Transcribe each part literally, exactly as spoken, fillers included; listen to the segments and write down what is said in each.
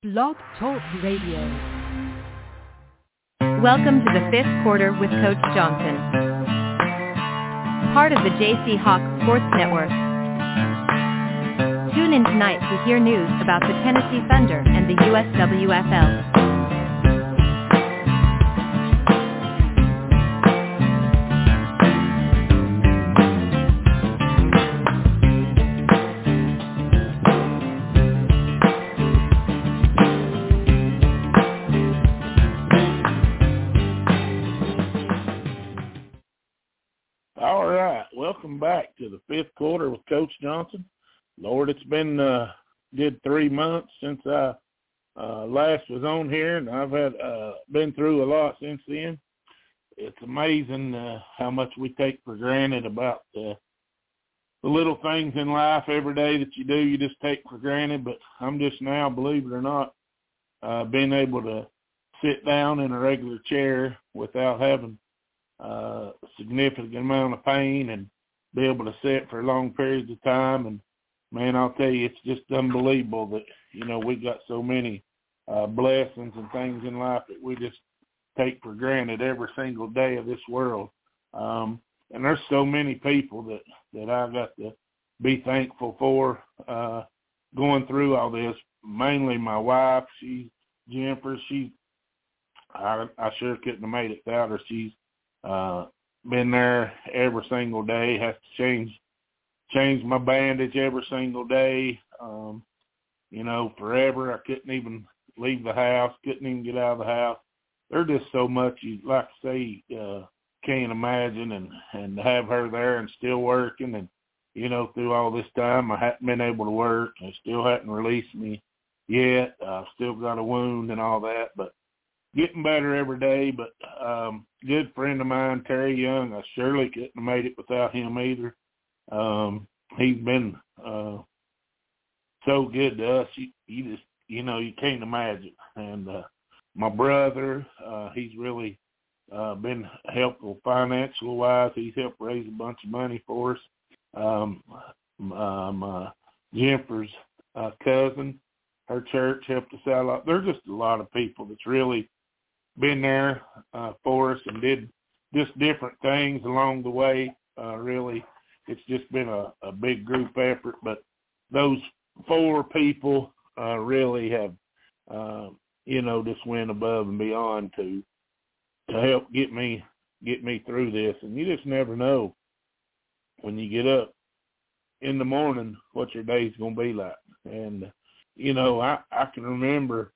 Blog Talk Radio. Welcome to the fifth quarter with Coach Johnson. Part of the J C Hawk Sports Network. Tune in tonight to hear news about the Tennessee Thunder and the U S W F L. Welcome back to the fifth quarter with Coach Johnson. Lord, it's been uh, good three months since I uh, last was on here, and I've had uh, been through a lot since then. It's amazing uh, how much we take for granted about uh, the little things in life every day that you do. You just take for granted, but I'm just now, believe it or not, uh, being able to sit down in a regular chair without having uh, a significant amount of pain and be able to sit for long periods of time. And man, I'll tell you, it's just unbelievable that, you know, we got so many uh, blessings and things in life that we just take for granted every single day of this world. Um, and there's so many people that, that I got to be thankful for uh, going through all this. Mainly my wife, she's Jennifer. She, I, I sure couldn't have made it without her. She's uh, been there every single day, has to change change my bandage every single day. Um, you know, forever. I couldn't even leave the house, couldn't even get out of the house. There's just so much you, like I say, uh, can't imagine, and, and to have her there and still working. And, you know, through all this time, I hadn't been able to work. They still hadn't released me yet. I've still got a wound and all that, but getting better every day. But um, good friend of mine, Terry Young, I surely couldn't have made it without him either. Um, he's been uh, so good to us. You, you just, you know, you can't imagine. And uh, my brother, uh, he's really uh, been helpful financial-wise. He's helped raise a bunch of money for us. Um, uh, my Jennifer's uh, cousin, her church helped us out a lot. There's just a lot of people that's really been there uh, for us and did just different things along the way. Uh, really, it's just been a, a big group effort. But those four people uh, really have, uh, you know, just went above and beyond to to help get me get me through this. And you just never know when you get up in the morning what your day's going to be like. And, you know, I, I can remember,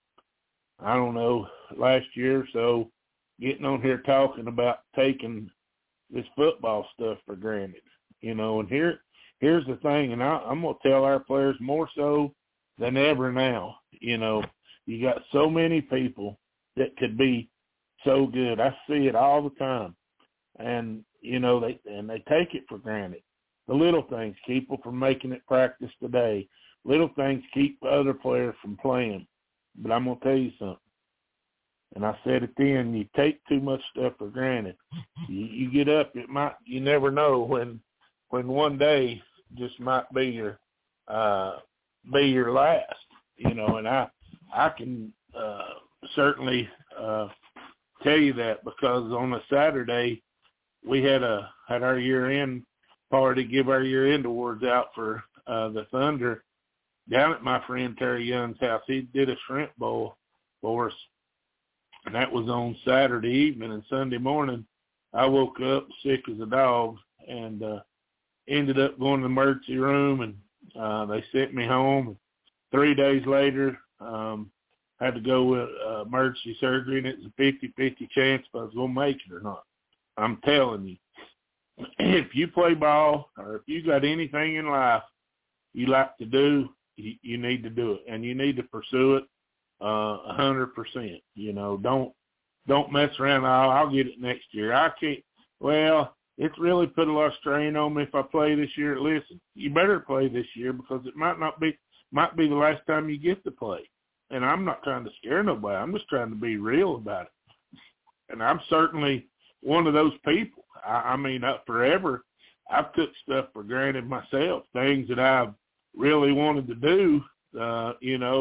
I don't know, last year or so, getting on here talking about taking this football stuff for granted, you know. And here, here's the thing, and I, I'm going to tell our players more so than ever now, you know, you got so many people that could be so good. I see it all the time. And, you know, they and they take it for granted. The little things keep them from making it practice today. Little things keep other players from playing. But I'm going to tell you something. And I said it then, you take too much stuff for granted. You, you get up, it might, you never know when when one day just might be your uh, be your last, you know. And I I can uh, certainly uh, tell you that, because on a Saturday we had a had our year-end party, give our year-end awards out for uh, the Thunder down at my friend Terry Young's house. He did a shrimp bowl for us, and that was on Saturday evening. And Sunday morning, I woke up sick as a dog and uh, ended up going to the emergency room, and uh, they sent me home. Three days later, um, had to go with uh, emergency surgery, and it was a fifty-fifty chance if I was going to make it or not. I'm telling you, if you play ball or if you got anything in life you like to do, you, you need to do it, and you need to pursue it uh, a hundred percent. You know, don't don't mess around. I'll, I'll get it next year. I can't. Well, it's really put a lot of strain on me if I play this year. Listen, you better play this year, because it might not be might be the last time you get to play. And I'm not trying to scare nobody. I'm just trying to be real about it. And I'm certainly one of those people. I, I mean, uh, forever, I've took stuff for granted myself, things that I've really wanted to do, uh, you know,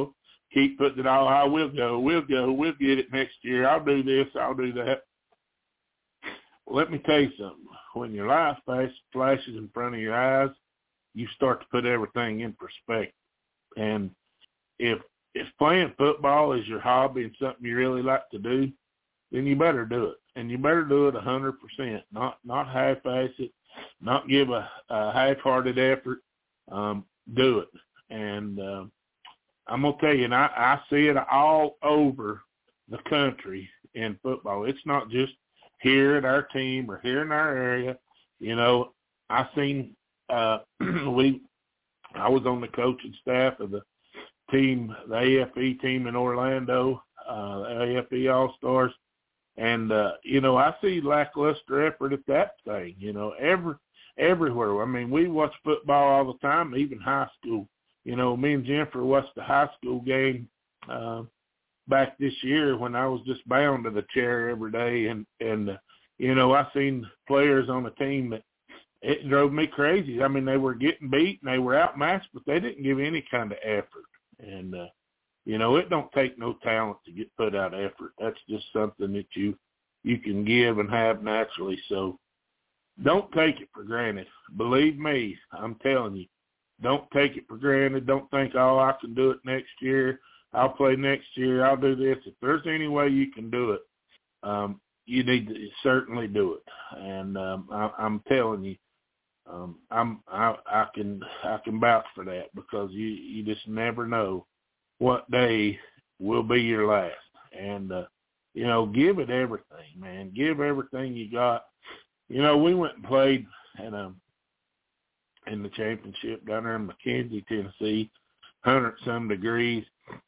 keep putting it all, I will go, we'll go, we'll get it next year. I'll do this, I'll do that. Well, let me tell you something. When your life flashes in front of your eyes, you start to put everything in perspective. And if if playing football is your hobby and something you really like to do, then you better do it. And you better do it one hundred percent, not not half-ass it, not give a, a half-hearted effort. Um, do it. And uh, I'm going to tell you, and I, I see it all over the country in football. It's not just here at our team or here in our area. You know, I seen uh, we. I was on the coaching staff of the team, the A F E team in Orlando, uh, the A F E All-Stars, and uh, you know, I see lackluster effort at that thing. You know, every everywhere. I mean, we watch football all the time, even high school. You know, me and Jennifer watched the high school game uh, back this year when I was just bound to the chair every day. And, and uh, you know, I seen players on the team that it drove me crazy. I mean, they were getting beat and they were outmatched, but they didn't give any kind of effort. And, uh, you know, it don't take no talent to get put out effort. That's just something that you you can give and have naturally. So don't take it for granted. Believe me, I'm telling you, don't take it for granted. Don't think, oh, I can do it next year. I'll play next year. I'll do this. If there's any way you can do it, um, you need to certainly do it. And um, I, I'm telling you, um, I'm I, I can I can vouch for that, because you you just never know what day will be your last. And uh, you know, give it everything, man. Give everything you got. You know, we went and played in um in the championship down there in McKenzie, Tennessee, hundred some degrees.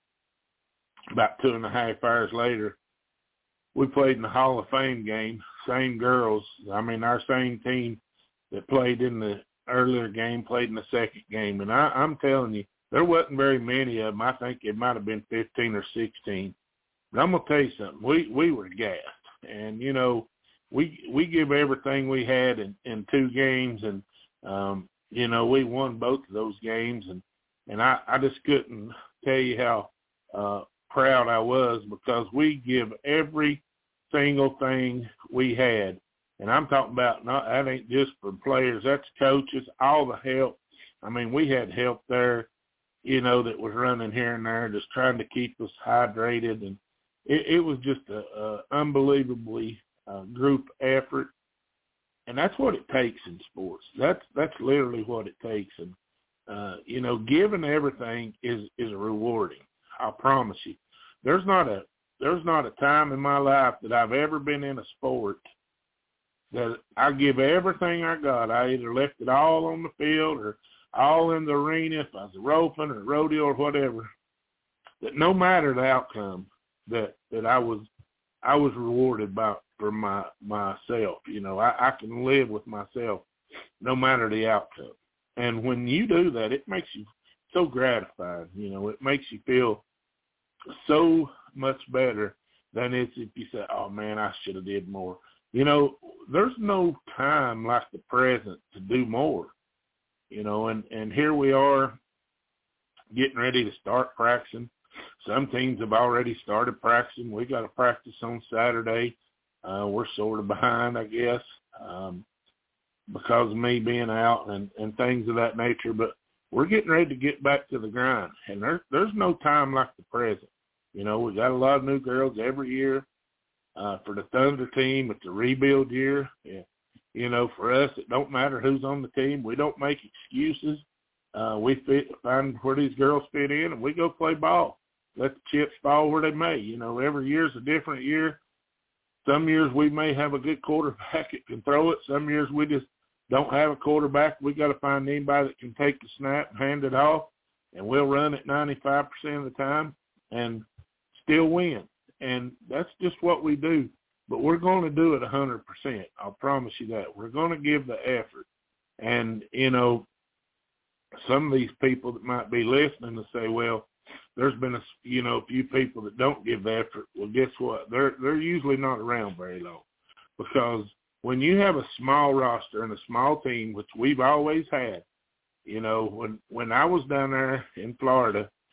About two and a half hours later, we played in the Hall of Fame game. Same girls. I mean, our same team that played in the earlier game played in the second game. And I, I'm telling you, there wasn't very many of them. I think it might have been fifteen or sixteen. But I'm going to tell you something. We we were gassed. And, you know, we we give everything we had in, in two games. And, um, you know, we won both of those games. And, and I, I just couldn't tell you how uh, proud I was, because we give every single thing we had. And I'm talking about, not that ain't just for players, that's coaches, all the help. I mean, we had help there, you know, that was running here and there, just trying to keep us hydrated. And it, it was just a, a unbelievably uh, group effort. And that's what it takes in sports. That's that's literally what it takes. And, uh, you know, giving everything is, is rewarding. I promise you. There's not a there's not a time in my life that I've ever been in a sport that I give everything I got. I either left it all on the field or all in the arena, if I was roping or rodeo or whatever, that no matter the outcome, that, that I was I was rewarded by for my myself. You know, I, I can live with myself no matter the outcome. And when you do that, it makes you so gratified. You know, it makes you feel so much better than it's if you say, oh, man, I should have did more. You know, there's no time like the present to do more, you know, and, and here we are getting ready to start practicing. Some teams have already started practicing. We got to practice on Saturday. Uh, we're sort of behind, I guess, um, because of me being out and, and things of that nature. But we're getting ready to get back to the grind, and there, there's no time like the present. You know, we got a lot of new girls every year. Uh, for the Thunder team, it's a rebuild year. Yeah. You know, for us, it don't matter who's on the team. We don't make excuses. Uh, we fit, find where these girls fit in, and we go play ball. Let the chips fall where they may. You know, every year's a different year. Some years we may have a good quarterback that can throw it. Some years we just don't have a quarterback. We got to find anybody that can take the snap and hand it off, and we'll run it ninety-five percent of the time and still win. And that's just what we do. But we're going to do it one hundred percent. I'll promise you that. We're going to give the effort. And, you know, some of these people that might be listening to say, well, there's been a, you know, a few people that don't give the effort. Well, guess what? They're, they're usually not around very long. Because when you have a small roster and a small team, which we've always had, you know, when, when I was down there in Florida,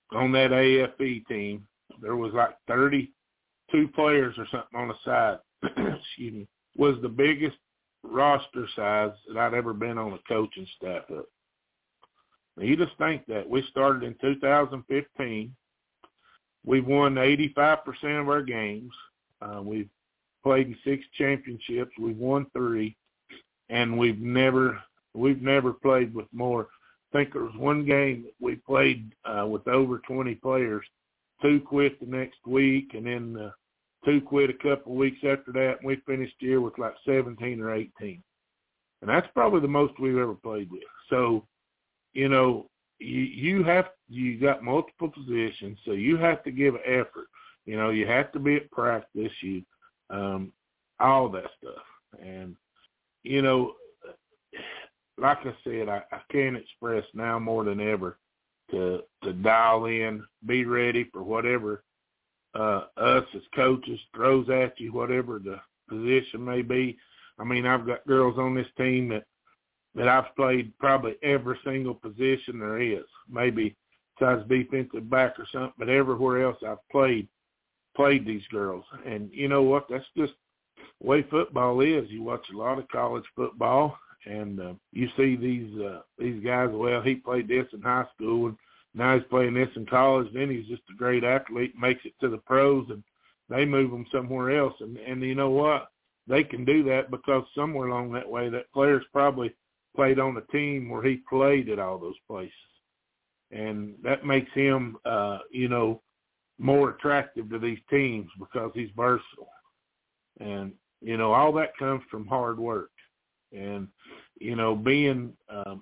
on that A F E team, there was like thirty-two players or something on the side. Excuse me. Was the biggest roster size that I'd ever been on a coaching staff of. Now, you just think that. We started in two thousand fifteen. We've won eighty-five percent of our games. Uh, we've played in six championships. We've won three, and we've never we've never played with more. I think there was one game that we played uh, with over twenty players. Two quit the next week, and then uh, two quit a couple of weeks after that, and we finished the year with like seventeen or eighteen. And that's probably the most we've ever played with. So, you know, you, you have you got multiple positions, so you have to give effort. You know, you have to be at practice, you um, all that stuff. And, you know, like I said, I, I can't express now more than ever to to dial in, be ready for whatever uh, us as coaches throws at you, whatever the position may be. I mean, I've got girls on this team that, that I've played probably every single position there is, maybe besides defensive back or something, but everywhere else I've played, played these girls. And you know what? That's just the way football is. You watch a lot of college football, and uh, you see these uh, these guys, well, he played this in high school, and now he's playing this in college, then he's just a great athlete, makes it to the pros, and they move him somewhere else. And, and you know what? They can do that because somewhere along that way that player's probably played on a team where he played at all those places. And that makes him, uh, you know, more attractive to these teams because he's versatile. And, you know, all that comes from hard work. And, you know, being, um,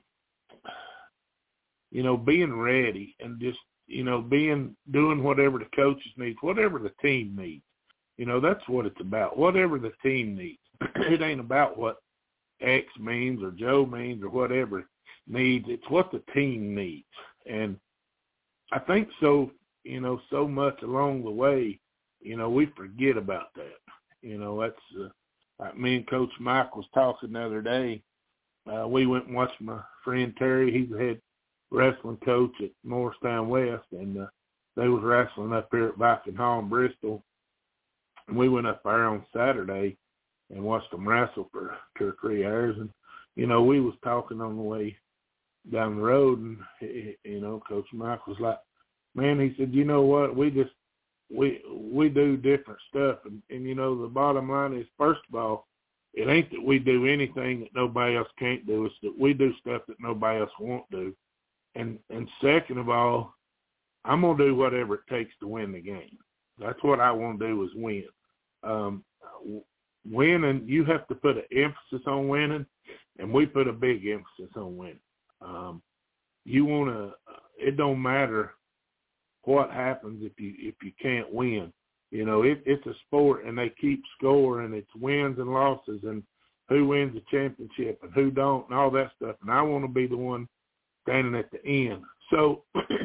you know, being ready and just, you know, being, doing whatever the coaches need, whatever the team needs. You know, that's what it's about, whatever the team needs. It ain't about what X means or Joe means or whatever needs. It's what the team needs. And I think so, you know, so much along the way, you know, we forget about that. You know, that's, uh, like me and Coach Mike was talking the other day. Uh, we went and watched my friend Terry. He's the head wrestling coach at Morristown West, and uh, they was wrestling up here at Viking Hall in Bristol. And we went up there on Saturday and watched them wrestle for two or three hours. And, you know, we was talking on the way down the road, and, you know, Coach Mike was like, man, he said, you know what, we just, we we do different stuff. And, and, you know, the bottom line is, first of all, it ain't that we do anything that nobody else can't do. It's that we do stuff that nobody else won't do. And, and second of all, I'm going to do whatever it takes to win the game. That's what I want to do is win. Um, winning, you have to put an emphasis on winning, and we put a big emphasis on winning. Um, you want to, it don't matter what happens if you if you can't win. You know, it, it's a sport, and they keep score, and it's wins and losses, and who wins the championship and who don't, and all that stuff. And I want to be the one standing at the end. So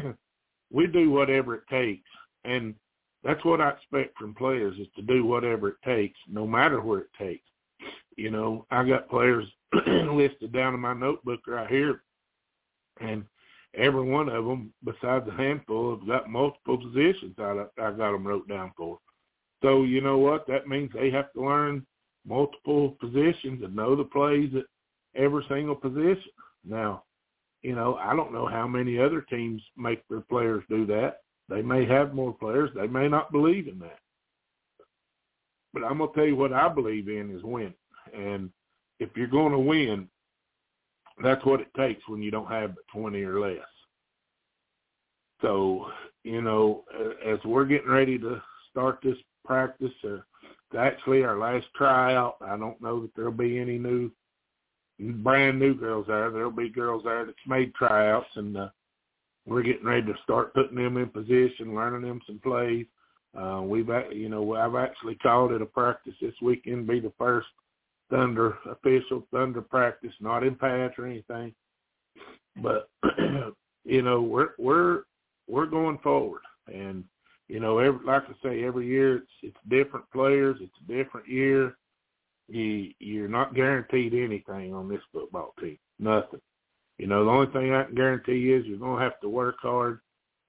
we do whatever it takes, and that's what I expect from players, is to do whatever it takes, no matter where it takes. You know, I got players listed down in my notebook right here, and every one of them, besides a handful, have got multiple positions I, I got them wrote down for. So, you know what? That means they have to learn multiple positions and know the plays at every single position. Now, you know, I don't know how many other teams make their players do that. They may have more players. They may not believe in that. But I'm going to tell you what I believe in is win. And if you're going to win, that's what it takes when you don't have twenty or less. So, you know, as we're getting ready to start this practice, uh, it's actually our last tryout. I don't know that there'll be any new, brand new girls there. There'll be girls there that's made tryouts, and uh, we're getting ready to start putting them in position, learning them some plays. Uh, we've, you know, I've actually called it a practice this weekend, be the first Thunder official Thunder practice, not in pads or anything. But you know, we're we're we're going forward, and you know, every, like I say, every year it's it's different players, it's a different year. You you're not guaranteed anything on this football team, nothing. You know, the only thing I can guarantee is you're going to have to work hard.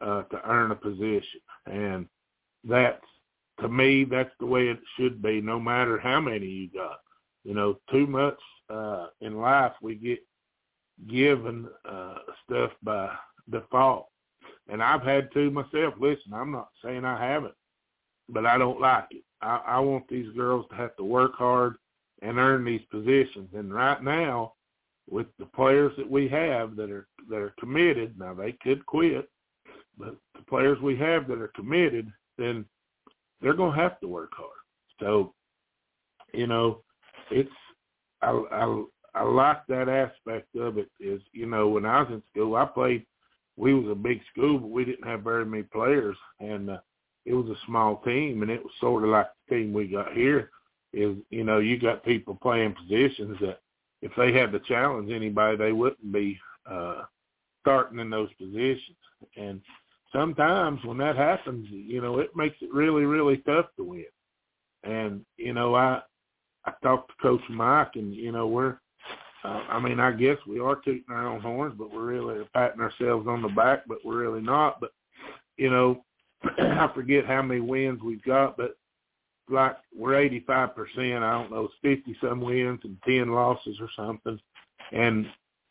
uh, to earn a position. And that's, to me, that's the way it should be, no matter how many you got. You know, too much uh, in life we get given uh, stuff by default. And I've had to myself. Listen, I'm not saying I haven't, but I don't like it. I, I want these girls to have to work hard and earn these positions. And right now, with the players that we have that are that are committed, now they could quit, but the players we have that are committed, then they're going to have to work hard. So, you know, it's I, I I like that aspect of it. Is, you know, when I was in school, I played. We was a big school, but we didn't have very many players, and uh, it was a small team, and it was sort of like the team we got here. Is, you know, you got people playing positions that if they had to challenge anybody, they wouldn't be uh, starting in those positions. And sometimes when that happens, you know, it makes it really, really tough to win. And, you know, I I talked to Coach Mike, and, you know, we're, uh, I mean, I guess we are tooting our own horns, but we're really patting ourselves on the back, but we're really not. But, you know, I forget how many wins we've got, but like we're eighty-five percent, I don't know, it's fifty-some wins and ten losses or something. And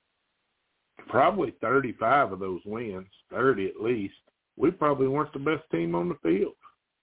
probably thirty-five of those wins, thirty at least, we probably weren't the best team on the field,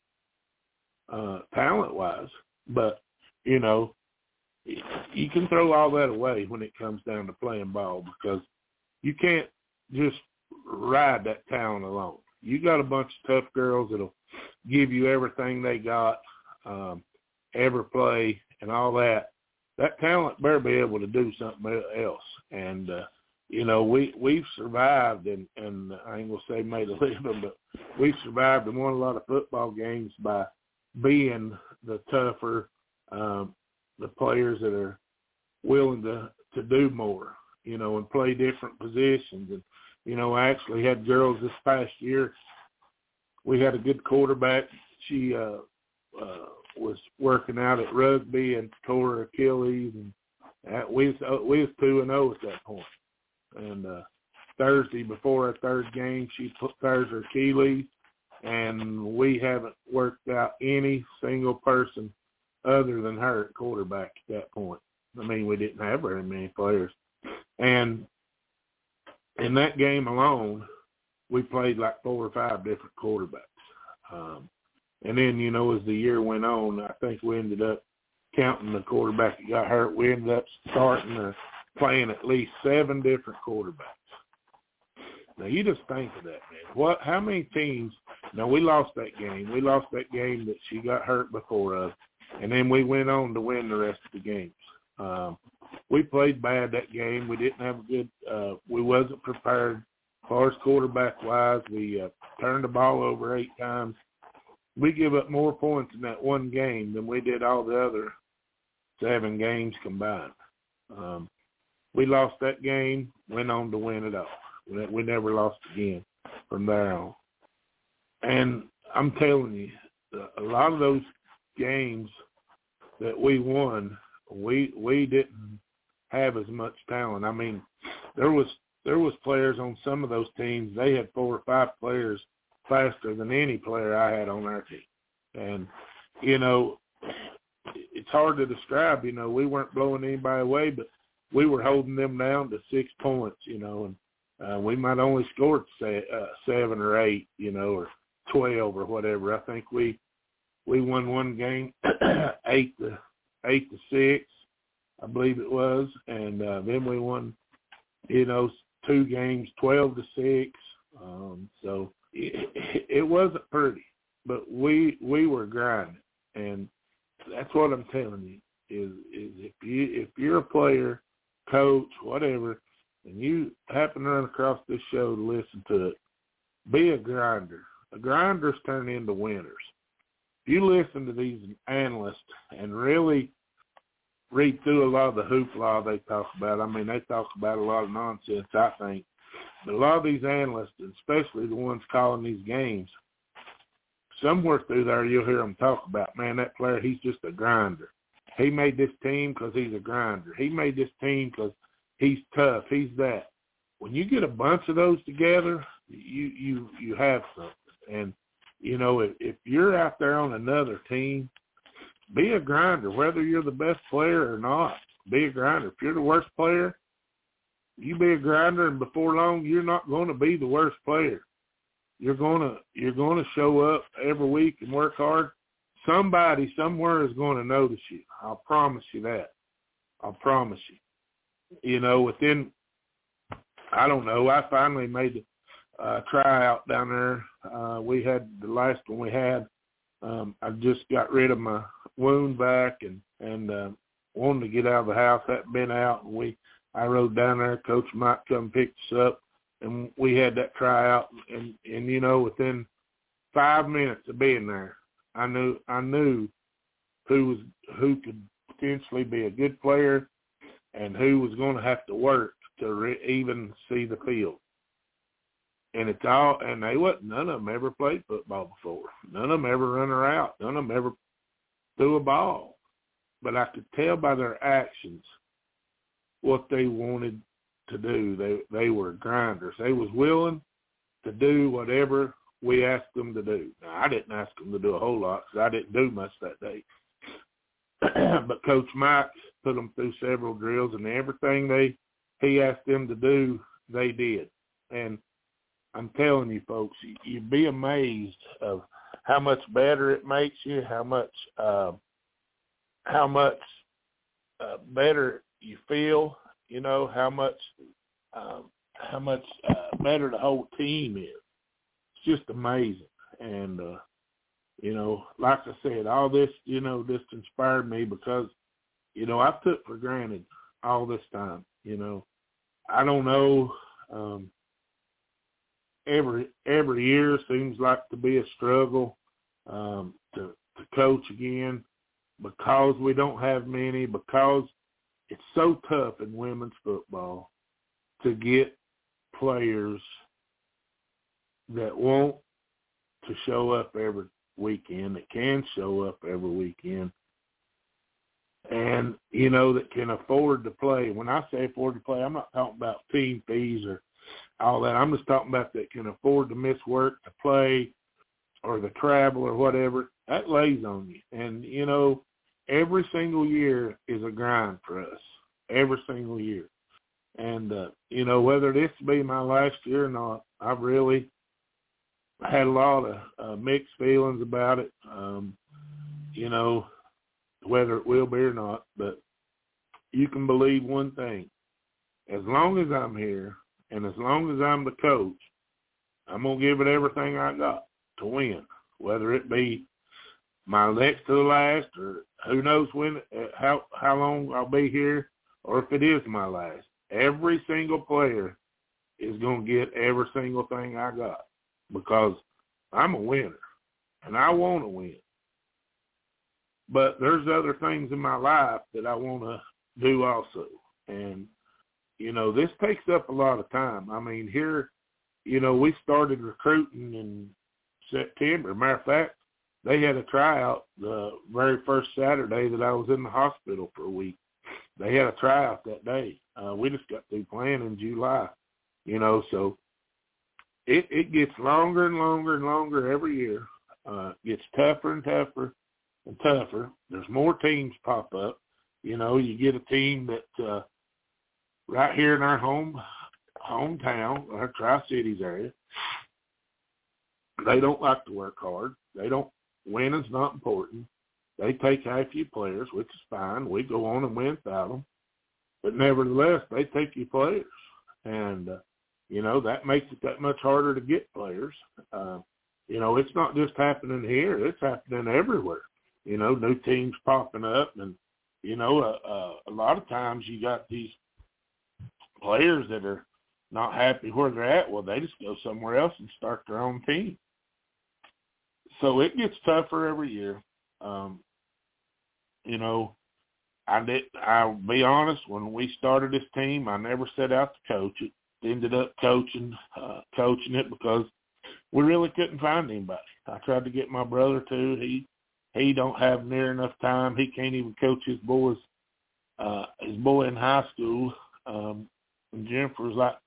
uh, talent-wise. But, you know, you can throw all that away when it comes down to playing ball, because you can't just ride that talent alone. You got a bunch of tough girls that'll give you everything they got, um, every play and all that. That talent better be able to do something else. And, uh, you know, we, we've survived, and, and I ain't going to say made a living, but we've survived and won a lot of football games by being the tougher, um, the players that are willing to, to do more, you know, and play different positions. And, you know, I actually had girls this past year. We had a good quarterback. She uh, uh, was working out at rugby and tore her Achilles, and at, we was uh, we was two and zero at that point. And uh, Thursday before our third game, she tears her Achilles, and we haven't worked out any single person other than her at quarterback at that point. I mean, we didn't have very many players. And in that game alone, we played like four or five different quarterbacks. Um, and then, you know, as the year went on, I think we ended up counting the quarterback that got hurt. We ended up starting or playing at least seven different quarterbacks. Now, you just think of that, man. What? How many teams? Now, we lost that game. We lost that game that she got hurt before us. And then we went on to win the rest of the games. Um, we played bad that game. We didn't have a good uh, – we wasn't prepared as far as quarterback-wise. We uh, turned the ball over eight times. We give up more points in that one game than we did all the other seven games combined. Um, we lost that game, went on to win it all. We, we never lost again from there on. And I'm telling you, a lot of those games that we won, we we didn't have as much talent. I mean, there was there was players on some of those teams. They had four or five players faster than any player I had on our team. And, you know, it's hard to describe. You know, we weren't blowing anybody away, but we were holding them down to six points, you know, and uh, we might only scored se- uh, seven or eight, you know, or twelve or whatever. I think we we won one game eight to eight to six, I believe it was, and uh, then we won, you know, two games twelve to six. Um, so it, it wasn't pretty, but we we were grinding, and that's what I'm telling you is is if you if you're a player, coach, whatever, and you happen to run across this show to listen to it, be a grinder. The grinders turn into winners. If you listen to these analysts and really read through a lot of the hoopla they talk about, I mean, they talk about a lot of nonsense, I think. But a lot of these analysts, especially the ones calling these games, somewhere through there you'll hear them talk about, man, that player, he's just a grinder. He made this team because he's a grinder. He made this team because he's tough. He's that. When you get a bunch of those together, you you you have something. And you know, if, if you're out there on another team, be a grinder. Whether you're the best player or not, be a grinder. If you're the worst player, you be a grinder, and before long, you're not going to be the worst player. You're gonna you're gonna show up every week and work hard. Somebody somewhere is going to notice you. I'll promise you that. I'll promise you. You know, within, I don't know, I finally made a uh, tryout down there. Uh, we had the last one we had. Um, I just got rid of my wound back and, and uh, wanted to get out of the house. Hadn't been out. And we, I rode down there. Coach Mike come pick us up, and we had that tryout. And, and, you know, within five minutes of being there, I knew I knew who was who could potentially be a good player and who was going to have to work to re- even see the field. And it's all, and they wasn't, none of them ever played football before. None of them ever run her out. None of them ever threw a ball. But I could tell by their actions what they wanted to do. They they were grinders. They was willing to do whatever we asked them to do. Now, I didn't ask them to do a whole lot because I didn't do much that day. But Coach Mike put them through several drills, and everything they he asked them to do, they did. And I'm telling you, folks, you, you'd be amazed of how much better it makes you, how much uh, how much uh, better you feel. You know how much um, how much uh, better the whole team is. It's just amazing. And uh, you know, like I said, all this, you know, this inspired me because, you know, I took for granted all this time. You know, I don't know. Um, every every year seems like to be a struggle um, to to coach again because we don't have many, because it's so tough in women's football to get players that want to show up every weekend, that can show up every weekend, and, you know, that can afford to play. When I say afford to play, I'm not talking about team fees or all that. I'm just talking about that can afford to miss work to play or the travel or whatever. That lays on you. And, you know, every single year is a grind for us, every single year. And, uh, you know, whether this be my last year or not, I've really had a lot of uh, mixed feelings about it, um, you know, whether it will be or not. But you can believe one thing. As long as I'm here and as long as I'm the coach, I'm going to give it everything I got to win, whether it be my next to the last or who knows when, uh, how, how long I'll be here, or if it is my last. Every single player is going to get every single thing I got, because I'm a winner, and I want to win. But there's other things in my life that I want to do also. And, you know, this takes up a lot of time. I mean, here, you know, we started recruiting in September. Matter of fact, they had a tryout the very first Saturday that I was in the hospital for a week. They had a tryout that day. Uh, we just got through playing in July, you know, so it, it gets longer and longer and longer every year. Uh, it gets tougher and tougher and tougher. There's more teams pop up. You know, you get a team that uh, right here in our home hometown, our Tri-Cities area, they don't like to work hard. They don't. Winning's not important. They take half your players, which is fine. We go on and win without them. But nevertheless, they take your players. And, uh, you know, that makes it that much harder to get players. Uh, you know, it's not just happening here. It's happening everywhere. You know, new teams popping up. And, you know, uh, uh, a lot of times you got these players that are not happy where they're at. Well, they just go somewhere else and start their own team. So it gets tougher every year. Um, you know, I did, I'll be honest, when we started this team, I never set out to coach it. Ended up coaching, uh, coaching it because we really couldn't find anybody. I tried to get my brother to. He he don't have near enough time. He can't even coach his boys, uh, his boy in high school. Um, and Jennifer's like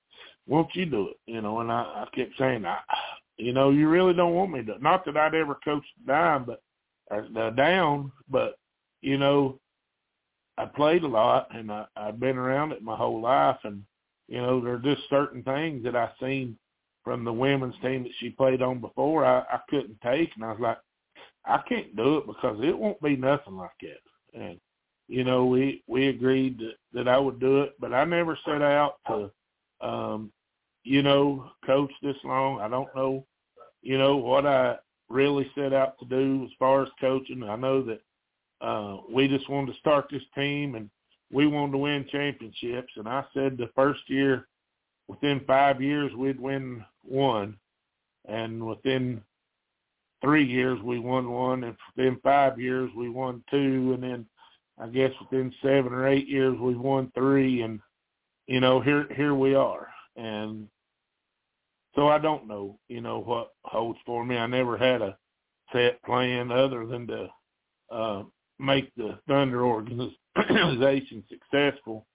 won't you do it? You know, and I, I kept saying, I, you know, you really don't want me to. Not that I'd ever coached down, but uh, down, but you know, I played a lot, and I, I've been around it my whole life, and you know, there are just certain things that I seen from the women's team that she played on before I, I couldn't take, and I was like, I can't do it because it won't be nothing like that. And you know, we we agreed that, that I would do it, but I never set out to, um, you know, coach this long. I don't know, you know, what I really set out to do as far as coaching. I know that uh, we just wanted to start this team, and we wanted to win championships. And I said the first year, within five years, we'd win one, and within three years we won one, and within five years we won two, and then I guess within seven or eight years we won three, and you know, here here we are. And so I don't know, you know, what holds for me. I never had a set plan other than to uh, make the Thunder organization successful.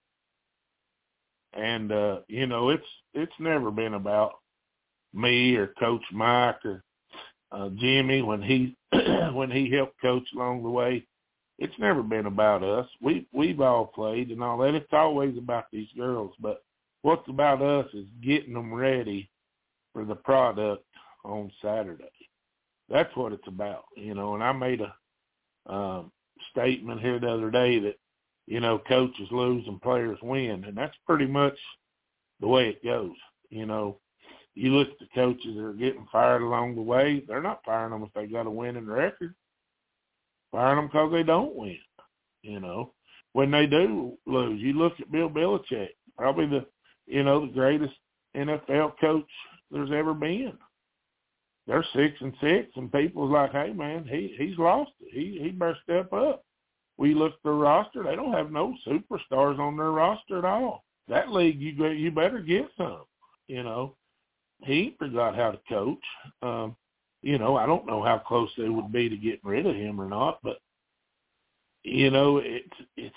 And uh, you know, it's it's never been about me or Coach Mike or uh, Jimmy when he when he helped coach along the way. It's never been about us. We we've all played and all that. It's always about these girls. But what's about us is getting them ready for the product on Saturday. That's what it's about, you know. And I made a um, statement here the other day that, you know, coaches lose and players win, and that's pretty much the way it goes. You know, you look at the coaches that are getting fired along the way, they're not firing them if they got a winning record. Firing them because they don't win, you know. When they do lose, you look at Bill Belichick, probably the, you know, the greatest N F L coach there's ever been. They're six and six, and people's like, hey, man, he he's lost it. He he better step up. We look at the roster, they don't have no superstars on their roster at all. That league, you you better get some, you know. He forgot how to coach. Um, you know, I don't know how close they would be to getting rid of him or not, but, you know, it's, it's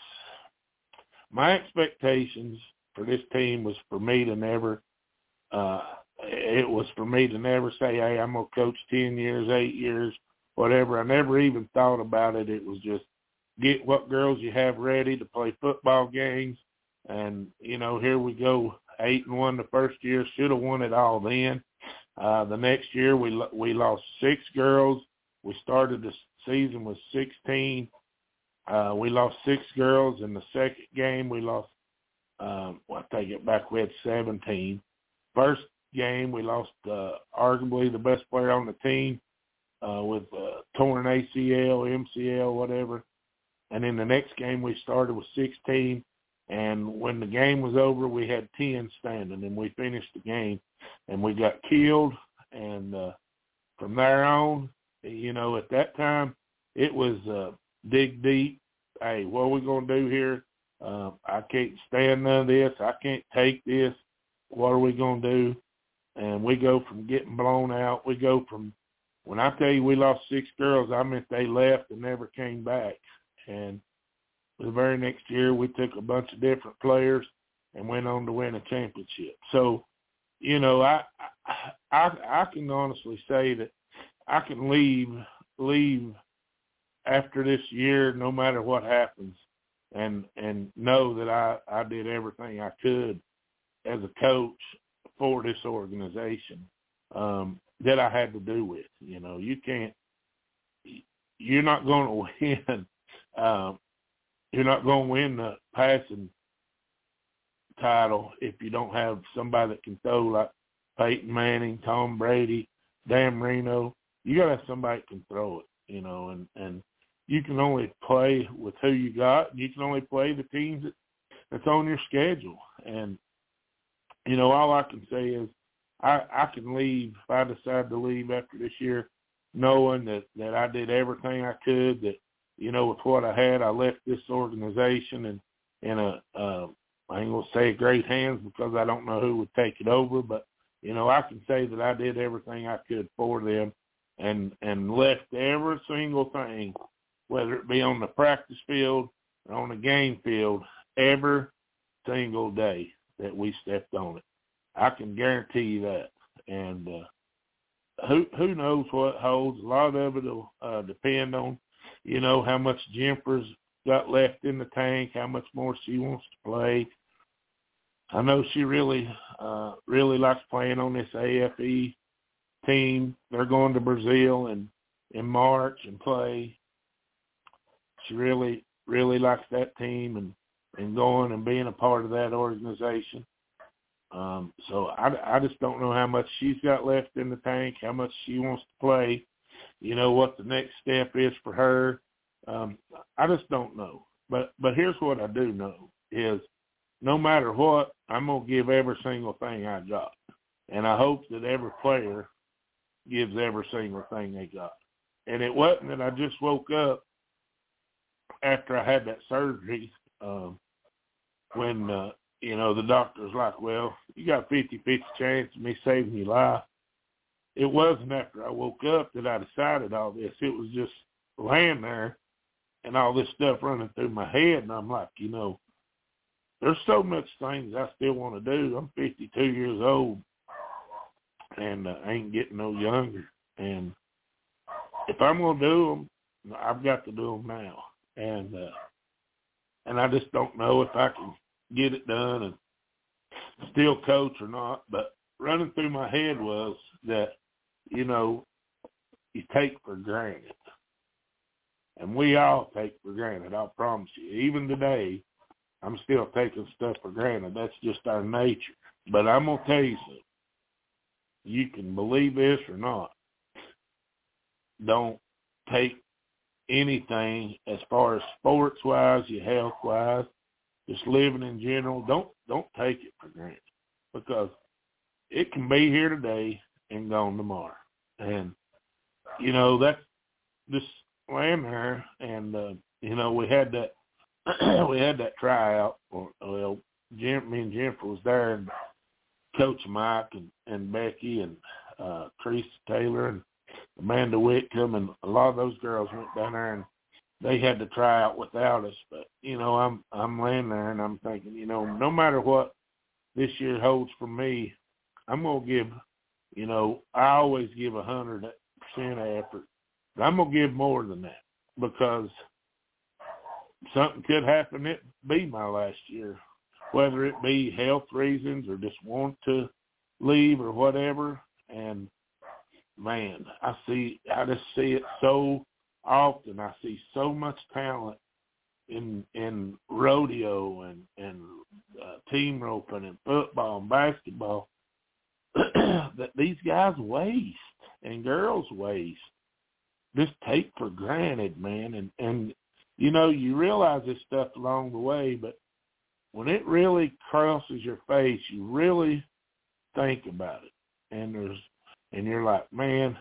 my expectations for this team was for me to never, uh, it was for me to never say, hey, I'm going to coach ten years, eight years, whatever. I never even thought about it. It was just get what girls you have ready to play football games. And, you know, here we go, eight and one the first year, should have won it all then. Uh, the next year we we lost six girls. We started the season with sixteen. Uh, we lost six girls. In the second game we lost, um, well, I take it back, we had seventeen. First game we lost uh, arguably the best player on the team uh, with uh, torn A C L, M C L, whatever. And in the next game we started with sixteen. And when the game was over, we had ten standing, and we finished the game. And we got killed, and uh, from there on, you know, at that time, it was uh, dig deep. Hey, what are we going to do here? Uh, I can't stand none of this. I can't take this. What are we going to do? And we go from getting blown out. We go from, when I tell you we lost six girls, I meant they left and never came back. And the very next year, we took a bunch of different players and went on to win a championship. So, you know, I, I I can honestly say that I can leave leave after this year, no matter what happens, and and know that I, I did everything I could as a coach for this organization um, that I had to do with. You know, you can't, you're not going to win. Um, you're not going to win the passing title if you don't have somebody that can throw like Peyton Manning, Tom Brady, Dan Marino. You got to have somebody that can throw it, you know, and, and you can only play with who you got. You can only play the teams that, that's on your schedule. And, you know, all I can say is I, I can leave, if I decide to leave after this year, knowing that, that I did everything I could, that, you know, with what I had, I left this organization in, in a, uh, I ain't going to say great hands because I don't know who would take it over, but, you know, I can say that I did everything I could for them and, and left every single thing, whether it be on the practice field or on the game field, every single day that we stepped on it. I can guarantee you that. And uh, who who knows what holds? A lot of it will uh, depend on, you know, how much Jennifer's got left in the tank, how much more she wants to play. I know she really, uh, really likes playing on this A F E team. They're going to Brazil in, in March and play. She really, really likes that team and, and going and being a part of that organization. Um, so I, I just don't know how much she's got left in the tank, how much she wants to play, you know, what the next step is for her. Um, I just don't know. But but here's what I do know is no matter what, I'm going to give every single thing I got. And I hope that every player gives every single thing they got. And it wasn't that I just woke up after I had that surgery um, when, uh, you know, the doctor was like, well, you got a fifty-fifty chance of me saving your life. It wasn't after I woke up that I decided all this. It was just laying there and all this stuff running through my head. And I'm like, you know, there's so much things I still want to do. I'm fifty-two years old and uh, ain't getting no younger. And if I'm going to do them, I've got to do them now. And, uh, and I just don't know if I can get it done and still coach or not. But running through my head was that, you know, you take for granted. And we all take for granted, I promise you. Even today, I'm still taking stuff for granted. That's just our nature. But I'm going to tell you something. You can believe this or not. Don't take anything as far as sports-wise, your health-wise, just living in general. Don't don't take it for granted because it can be here today and gone tomorrow. And, you know, that's just laying there. And, uh, you know, we had that we had that tryout. Well, Jim, me and Jennifer was there, and Coach Mike and, and Becky and uh, Teresa Taylor and Amanda Whitcomb, and a lot of those girls went down there, and they had to try out without us. But, you know, I'm I'm laying there, and I'm thinking, you know, no matter what this year holds for me, I'm going to give, you know, I always give one hundred percent effort. But I'm going to give more than that because something could happen. It be my last year, whether it be health reasons or just want to leave or whatever. And, man, I see, I just see it so often. I see so much talent in in rodeo and, and uh, team roping and football and basketball that these guys waste and girls waste. Just take for granted, man. And, and, you know, you realize this stuff along the way, but when it really crosses your face, you really think about it. And there's, and you're like, man,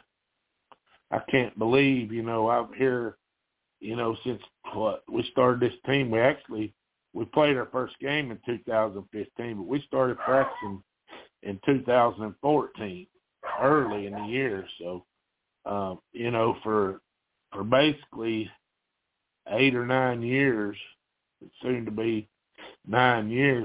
I can't believe, you know, I'm here, you know, since what we started this team. We actually, we played our first game in two thousand fifteen, but we started practicing in two thousand fourteen, early in the year. So, um, you know, for, for basically eight or nine years, it's soon to be nine years,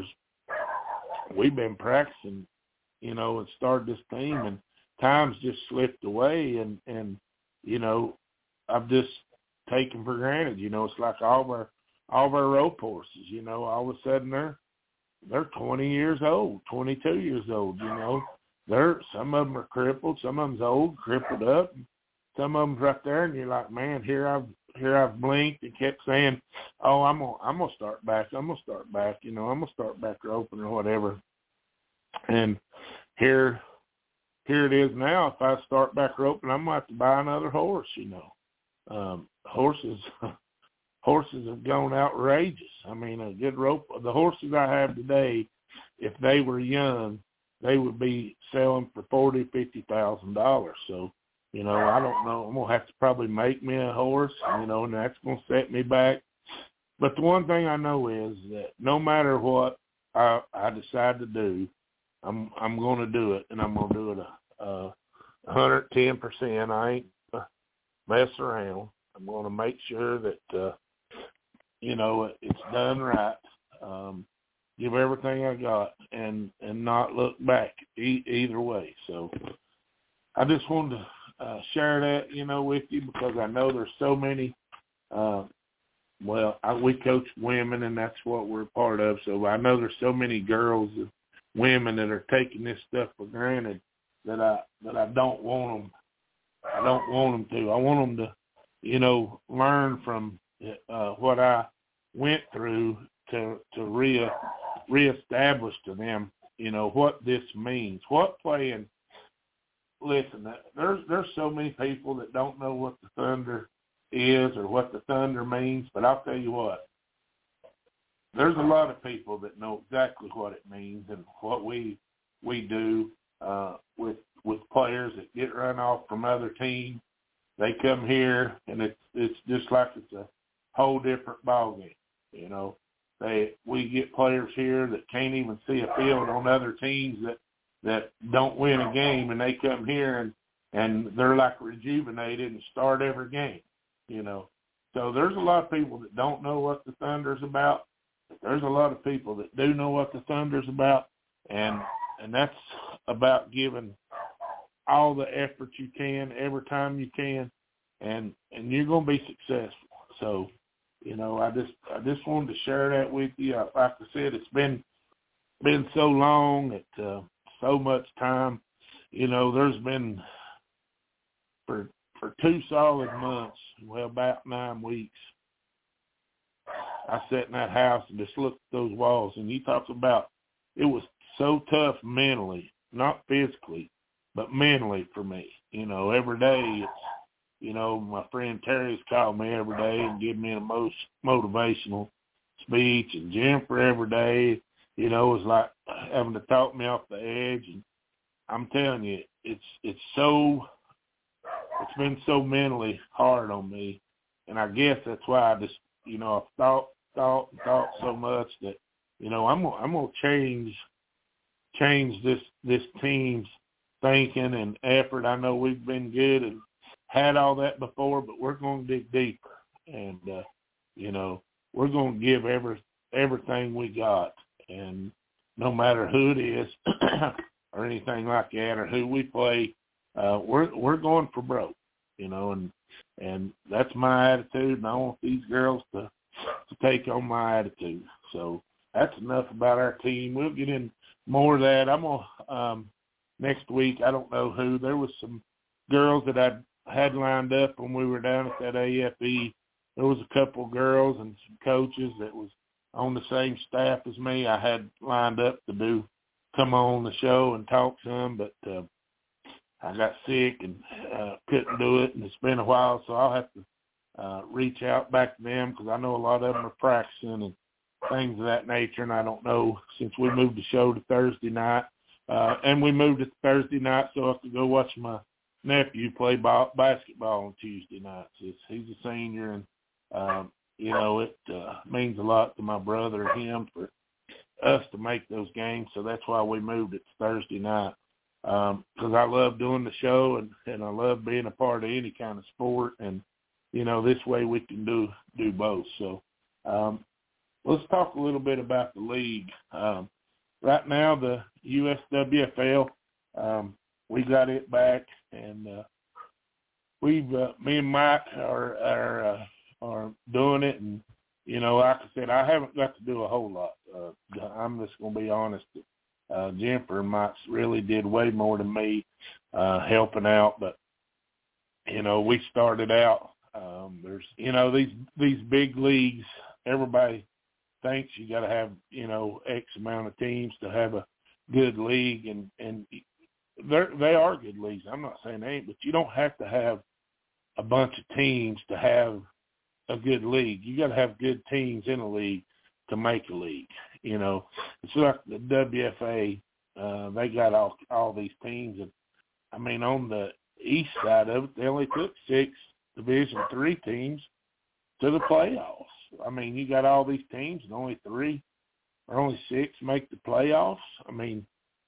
we've been practicing, you know, and started this team, and time's just slipped away, and, and, you know, I've just taken for granted. You know, it's like all of our, all of our rope horses, you know, all of a sudden they're, they're twenty years old, twenty-two years old, you know. They're, some of them are crippled, some of them's old, crippled up, and some of them's right there, and you're like, man, here I've, here I've blinked and kept saying, oh, I'm gonna, I'm gonna start back, I'm gonna start back, you know, I'm gonna start back roping or whatever. And here, here it is now. If I start back roping, I'm gonna have to buy another horse, you know. Um, horses, horses have gone outrageous. I mean, a good rope. The horses I have today, if they were young, they would be selling for forty, fifty thousand dollars. So, you know, I don't know. I'm gonna have to probably make me a horse, you know, and that's gonna set me back. But the one thing I know is that no matter what I, I decide to do, I'm I'm gonna do it, and I'm gonna do it a, a one hundred ten percent. I ain't uh, mess around. I'm gonna make sure that uh, you know it's done right. Um, give everything I got, and and not look back e- either way. So I just wanted to uh, share that, you know, with you, because I know there's so many. Uh, well, I, we coach women, and that's what we're a part of. So I know there's so many girls and women that are taking this stuff for granted that I that I don't want them. I don't want them to. I want them to, you know, learn from uh, what I went through to to re reestablish to them, you know, what this means. What playing. Listen, there's there's so many people that don't know what the Thunder is or what the Thunder means, but I'll tell you what, there's a lot of people that know exactly what it means and what we we do uh, with with players that get run off from other teams. They come here, and it's it's just like it's a whole different ballgame. You know, they we get players here that can't even see a field on other teams that that don't win a game, and they come here and and they're like rejuvenated and start every game. You know, so there's a lot of people that don't know what the Thunder's about. But there's a lot of people that do know what the Thunder's about, and and that's about giving all the effort you can every time you can, and and you're going to be successful. So, you know, I just I just wanted to share that with you. Like I said, it's been been so long, at uh, so much time. You know, there's been for for two solid months, well, about nine weeks, I sat in that house and just looked at those walls, and you talk about it was so tough mentally, not physically, but mentally for me. You know, every day it's, you know, my friend Terry's called me every day and give me a most motivational speech, and Jennifer every day, you know, is like having to talk me off the edge. And I'm telling you, it's it's so, it's been so mentally hard on me, and I guess that's why I just, you know, I've thought, thought, and thought so much that, you know, I'm I'm gonna change, change this this team's thinking and effort. I know we've been good and had all that before, but we're going to dig deeper, and uh, you know, we're going to give every everything we got, and no matter who it is or anything like that, or who we play, uh, we're we're going for broke, you know, and and that's my attitude, and I want these girls to to take on my attitude. So that's enough about our team. We'll get in more of that. I'm gonna um, next week. I don't know who. There was some girls that I had lined up when we were down at that A F E. There was a couple girls and some coaches that was on the same staff as me. I had lined up to do come on the show and talk some, but uh, I got sick and uh, couldn't do it, and it's been a while, so I'll have to uh, reach out back to them, because I know a lot of them are practicing and things of that nature, and I don't know, since we moved the show to Thursday night, uh, and we moved it to Thursday night so I could go watch my nephew play ball, basketball on Tuesday nights. It's, he's a senior, and, um, you know, it uh, means a lot to my brother and him for us to make those games, so that's why we moved it to Thursday night, because um, I love doing the show, and, and I love being a part of any kind of sport, and, you know, this way we can do, do both. So um, let's talk a little bit about the league. Um, right now, the U S W F L, um, we got it back, and uh, we've uh, me and Mike are are uh, are doing it, and you know, like I said, I haven't got to do a whole lot. Uh, I'm just gonna be honest. Uh, Jennifer and Mike really did way more than me uh, helping out, but you know, we started out. Um, there's you know these these big leagues. Everybody thinks you got to have you know X amount of teams to have a good league, and and They're, they are good leagues. I'm not saying they ain't, but you don't have to have a bunch of teams to have a good league. You got to have good teams in a league to make a league. You know, it's like the W F A. Uh, they got all all these teams, and I mean, on the east side of it, they only took six Division three teams to the playoffs. I mean, you got all these teams, and only three or only six make the playoffs. I mean,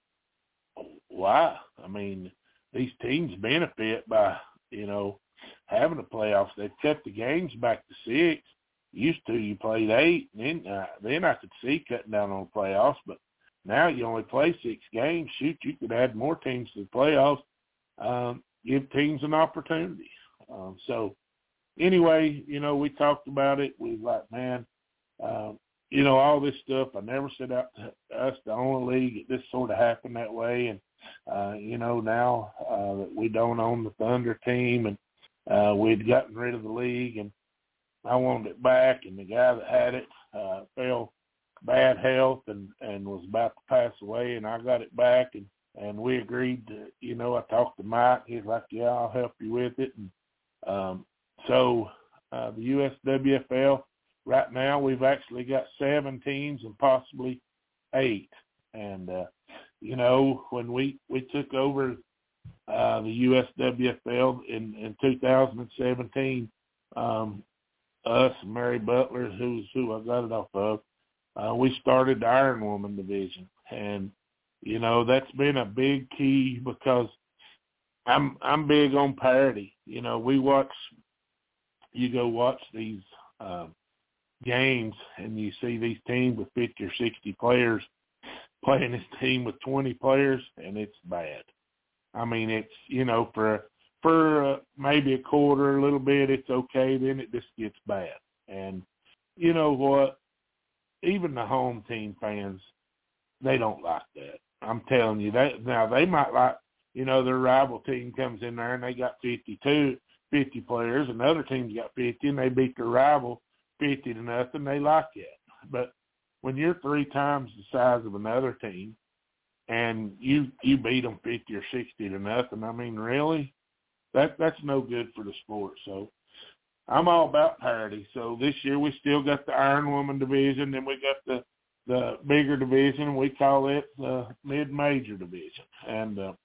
why? I mean, these teams benefit by, you know, having the playoffs. They've cut the games back to six. used to you played eight, and then, uh, then I could see cutting down on the playoffs, but now you only play six games. Shoot, you could add more teams to the playoffs, um, give teams an opportunity. Um, so anyway, you know, we talked about it. We was like, man, uh, you know, all this stuff, I never set out to us to own a league. This sort of happened that way. And, uh, you know, now uh, that we don't own the Thunder team and uh, we'd gotten rid of the league and I wanted it back, and the guy that had it uh, fell bad health and, and was about to pass away, and I got it back, and, and we agreed to, you know, I talked to Mike. He's like, yeah, I'll help you with it. And um, so uh, the U S W F L, right now we've actually got seven teams and possibly eight. And, uh, you know, when we, we took over uh, the U S W F L in, in two thousand seventeen, um, us, Mary Butler, who's who I got it off of, uh, we started the Iron Woman division. And, you know, that's been a big key because I'm I'm big on parity. You know, we watch, you go watch these uh, games and you see these teams with fifty or sixty players playing this team with twenty players, and it's bad. I mean, it's, you know, for for uh, maybe a quarter, a little bit, it's okay. Then it just gets bad. And you know what? Even the home team fans, they don't like that. I'm telling you that. Now, they might like, you know, their rival team comes in there and they got fifty-two, fifty players, and the other team's got fifty, and they beat their rival fifty to nothing. They like it. But when you're three times the size of another team and you you beat them fifty or sixty to nothing, I mean, really? That that's no good for the sport. So I'm all about parity. So this year we still got the Iron Woman division, then we got the the bigger division. We call it the mid-major division. And uh,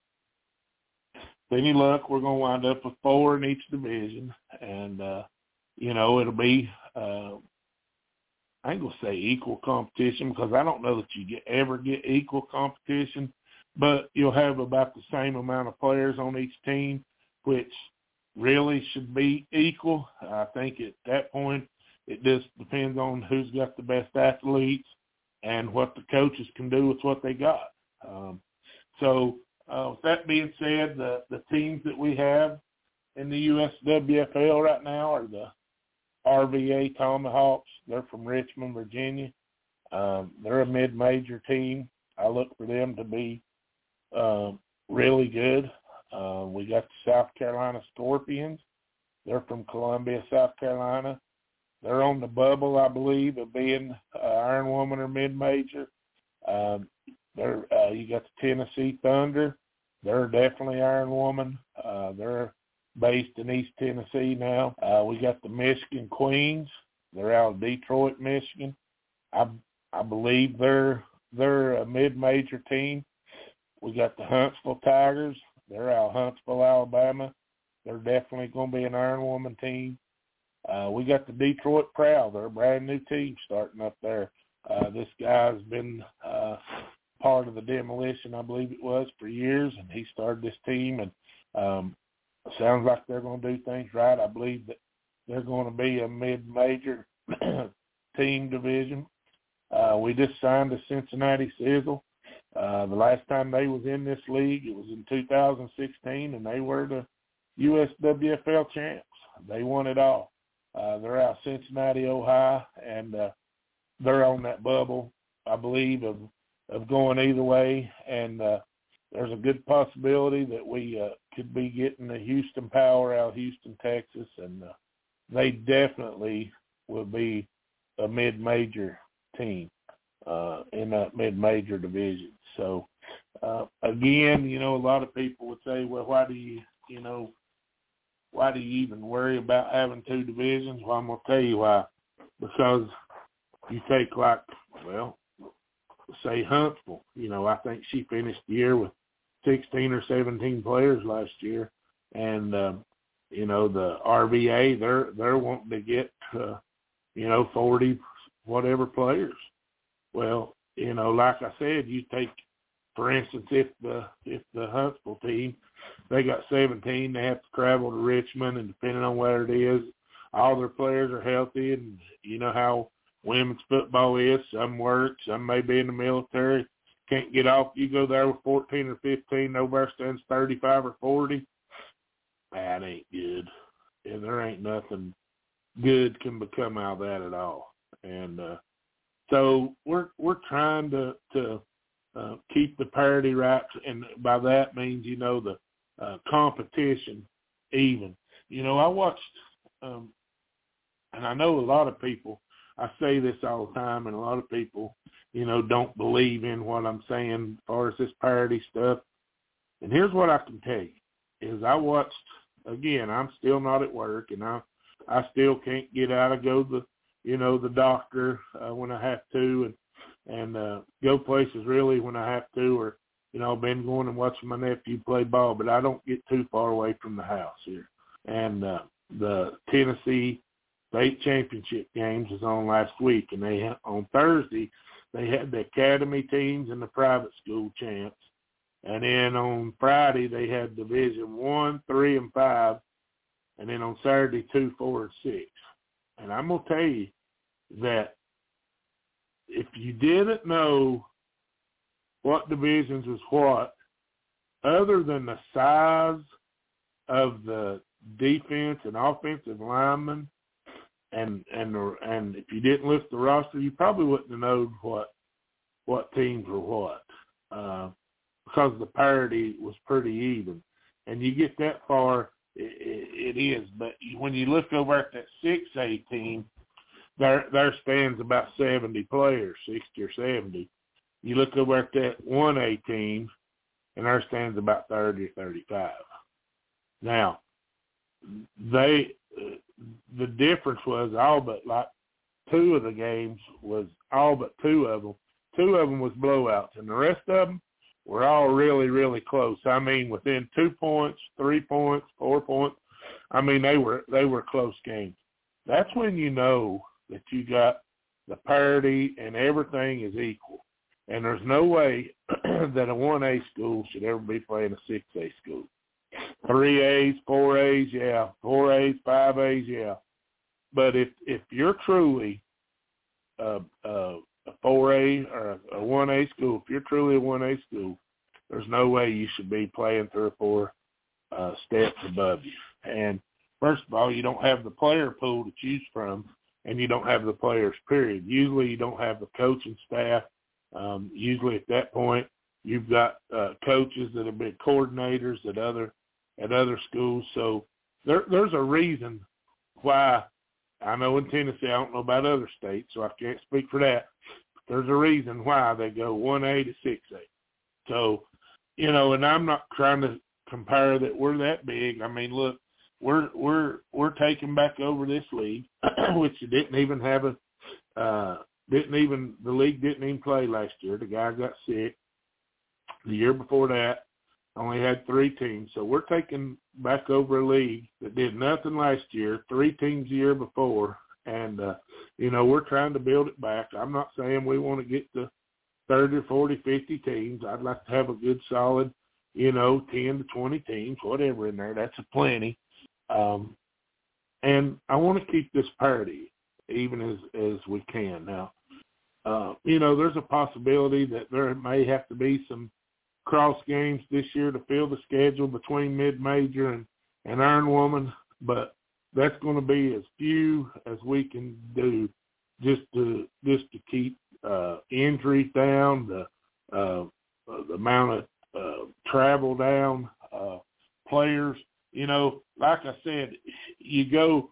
with any luck, we're going to wind up with four in each division. And, uh, you know, it'll be, uh, I ain't going to say equal competition because I don't know that you get, ever get equal competition, but you'll have about the same amount of players on each team, which really should be equal. I think at that point it just depends on who's got the best athletes and what the coaches can do with what they got. Um, so uh, with that being said, the, the teams that we have in the U S W F L right now are the R V A Tomahawks. They're from Richmond, Virginia. Um, they're a mid-major team. I look for them to be uh, really good. Uh, we got the South Carolina Scorpions. They're from Columbia, South Carolina. They're on the bubble, I believe, of being uh, Iron Woman or mid-major. Um, they're, uh, you got the Tennessee Thunder. They're definitely Iron Woman. Uh, they're based in East Tennessee now. Uh, we got the Michigan Queens. They're out of Detroit, Michigan. I I believe they're they're a mid-major team. We got the Huntsville Tigers. They're out of Huntsville, Alabama. They're definitely going to be an Iron Woman team. Uh, we got the Detroit Proud. They're a brand new team starting up there. Uh, this guy's been uh, part of the demolition, I believe it was, for years, and he started this team, and um, sounds like they're going to do things right. I believe that they're going to be a mid-major team division. Uh, we just signed the Cincinnati Sizzle. Uh, the last time they was in this league, it was in two thousand sixteen, and they were the U S W F L champs. They won it all. Uh, they're out of Cincinnati, Ohio, and uh, they're on that bubble, I believe, of of going either way. And uh, there's a good possibility that we uh, could be getting the Houston Power out of Houston, Texas, and uh, they definitely will be a mid-major team uh, in that mid-major division. So, uh, again, you know, a lot of people would say, well, why do you, you know, why do you even worry about having two divisions? Well, I'm going to tell you why. Because you take, like, well, say Huntsville. You know, I think she finished the year with sixteen or seventeen players last year. And, uh, you know, the R V A, they're, they're wanting to get, uh, you know, forty whatever players. Well, you know, like I said, you take, for instance, if the if the Huntsville team, they got seventeen, they have to travel to Richmond, and depending on where it is, all their players are healthy, and you know how women's football is. Some work, some may be in the military, can't get off. You go there with fourteen or fifteen, nobody stands thirty-five or forty. That ain't good. And there ain't nothing good can become out of that at all. And uh, so we're we're trying to, to uh, keep the parity right, and by that means, you know, the uh, competition even. You know, I watched, um, and I know a lot of people, I say this all the time, and a lot of people, you know, don't believe in what I'm saying as far as this parity stuff. And here's what I can tell you, is I watched, again, I'm still not at work, and I I still can't get out. I go to the, you know, the doctor uh, when I have to, and, and uh, go places really when I have to, or, you know, I've been going and watching my nephew play ball, but I don't get too far away from the house here. And uh, the Tennessee state championship games was on last week, and they on Thursday they had the academy teams and the private school champs, and then on Friday they had Division One, Three, and Five, and then on Saturday two, four, and six. And I'm gonna tell you that if you didn't know what divisions was what, other than the size of the defense and offensive linemen, and and and if you didn't list the roster, you probably wouldn't have known what what teams were what, uh, because the parity was pretty even. And you get that far, it, it is. But when you look over at that six A team, there there stands about seventy players, sixty or seventy. You look over at that one A team, and there stands about thirty or thirty-five. Now, they uh, the difference was all but like two of the games was all but two of them. Two of them was blowouts, and the rest of them were all really, really close. I mean, within two points, three points, four points. I mean, they were they were close games. That's when you know that you got the parity and everything is equal. And there's no way that a one A school should ever be playing a six A school. Three A's, four A's, yeah. Four A's, five A's, yeah. But if if you're truly a, a, a four A or a, a one A school, if you're truly a one A school, there's no way you should be playing three or four uh, steps above you. And first of all, you don't have the player pool to choose from, and you don't have the players, period. Usually you don't have the coaching staff. Um, usually at that point, you've got uh, coaches that have been coordinators at other at other schools. So there, there's a reason why. I know in Tennessee, I don't know about other states, so I can't speak for that. But there's a reason why they go one A to six A. So, you know, and I'm not trying to compare that we're that big. I mean, look, we're we're we're taking back over this league, which didn't even have a uh, didn't even the league didn't even play last year. The guy got sick. The year before that, only had three teams. So we're taking back over a league that did nothing last year, three teams the year before, and, uh, you know, we're trying to build it back. I'm not saying we want to get to thirty or forty, fifty teams. I'd like to have a good, solid, you know, ten to twenty teams, whatever in there. That's a plenty. Um, and I want to keep this parity even as, as we can. Now, uh, you know, there's a possibility that there may have to be some cross games this year to fill the schedule between mid-major and, and Iron Woman, but that's going to be as few as we can do just to just to keep uh, injuries down, the uh, the amount of uh, travel down, uh, players. You know, like I said, you go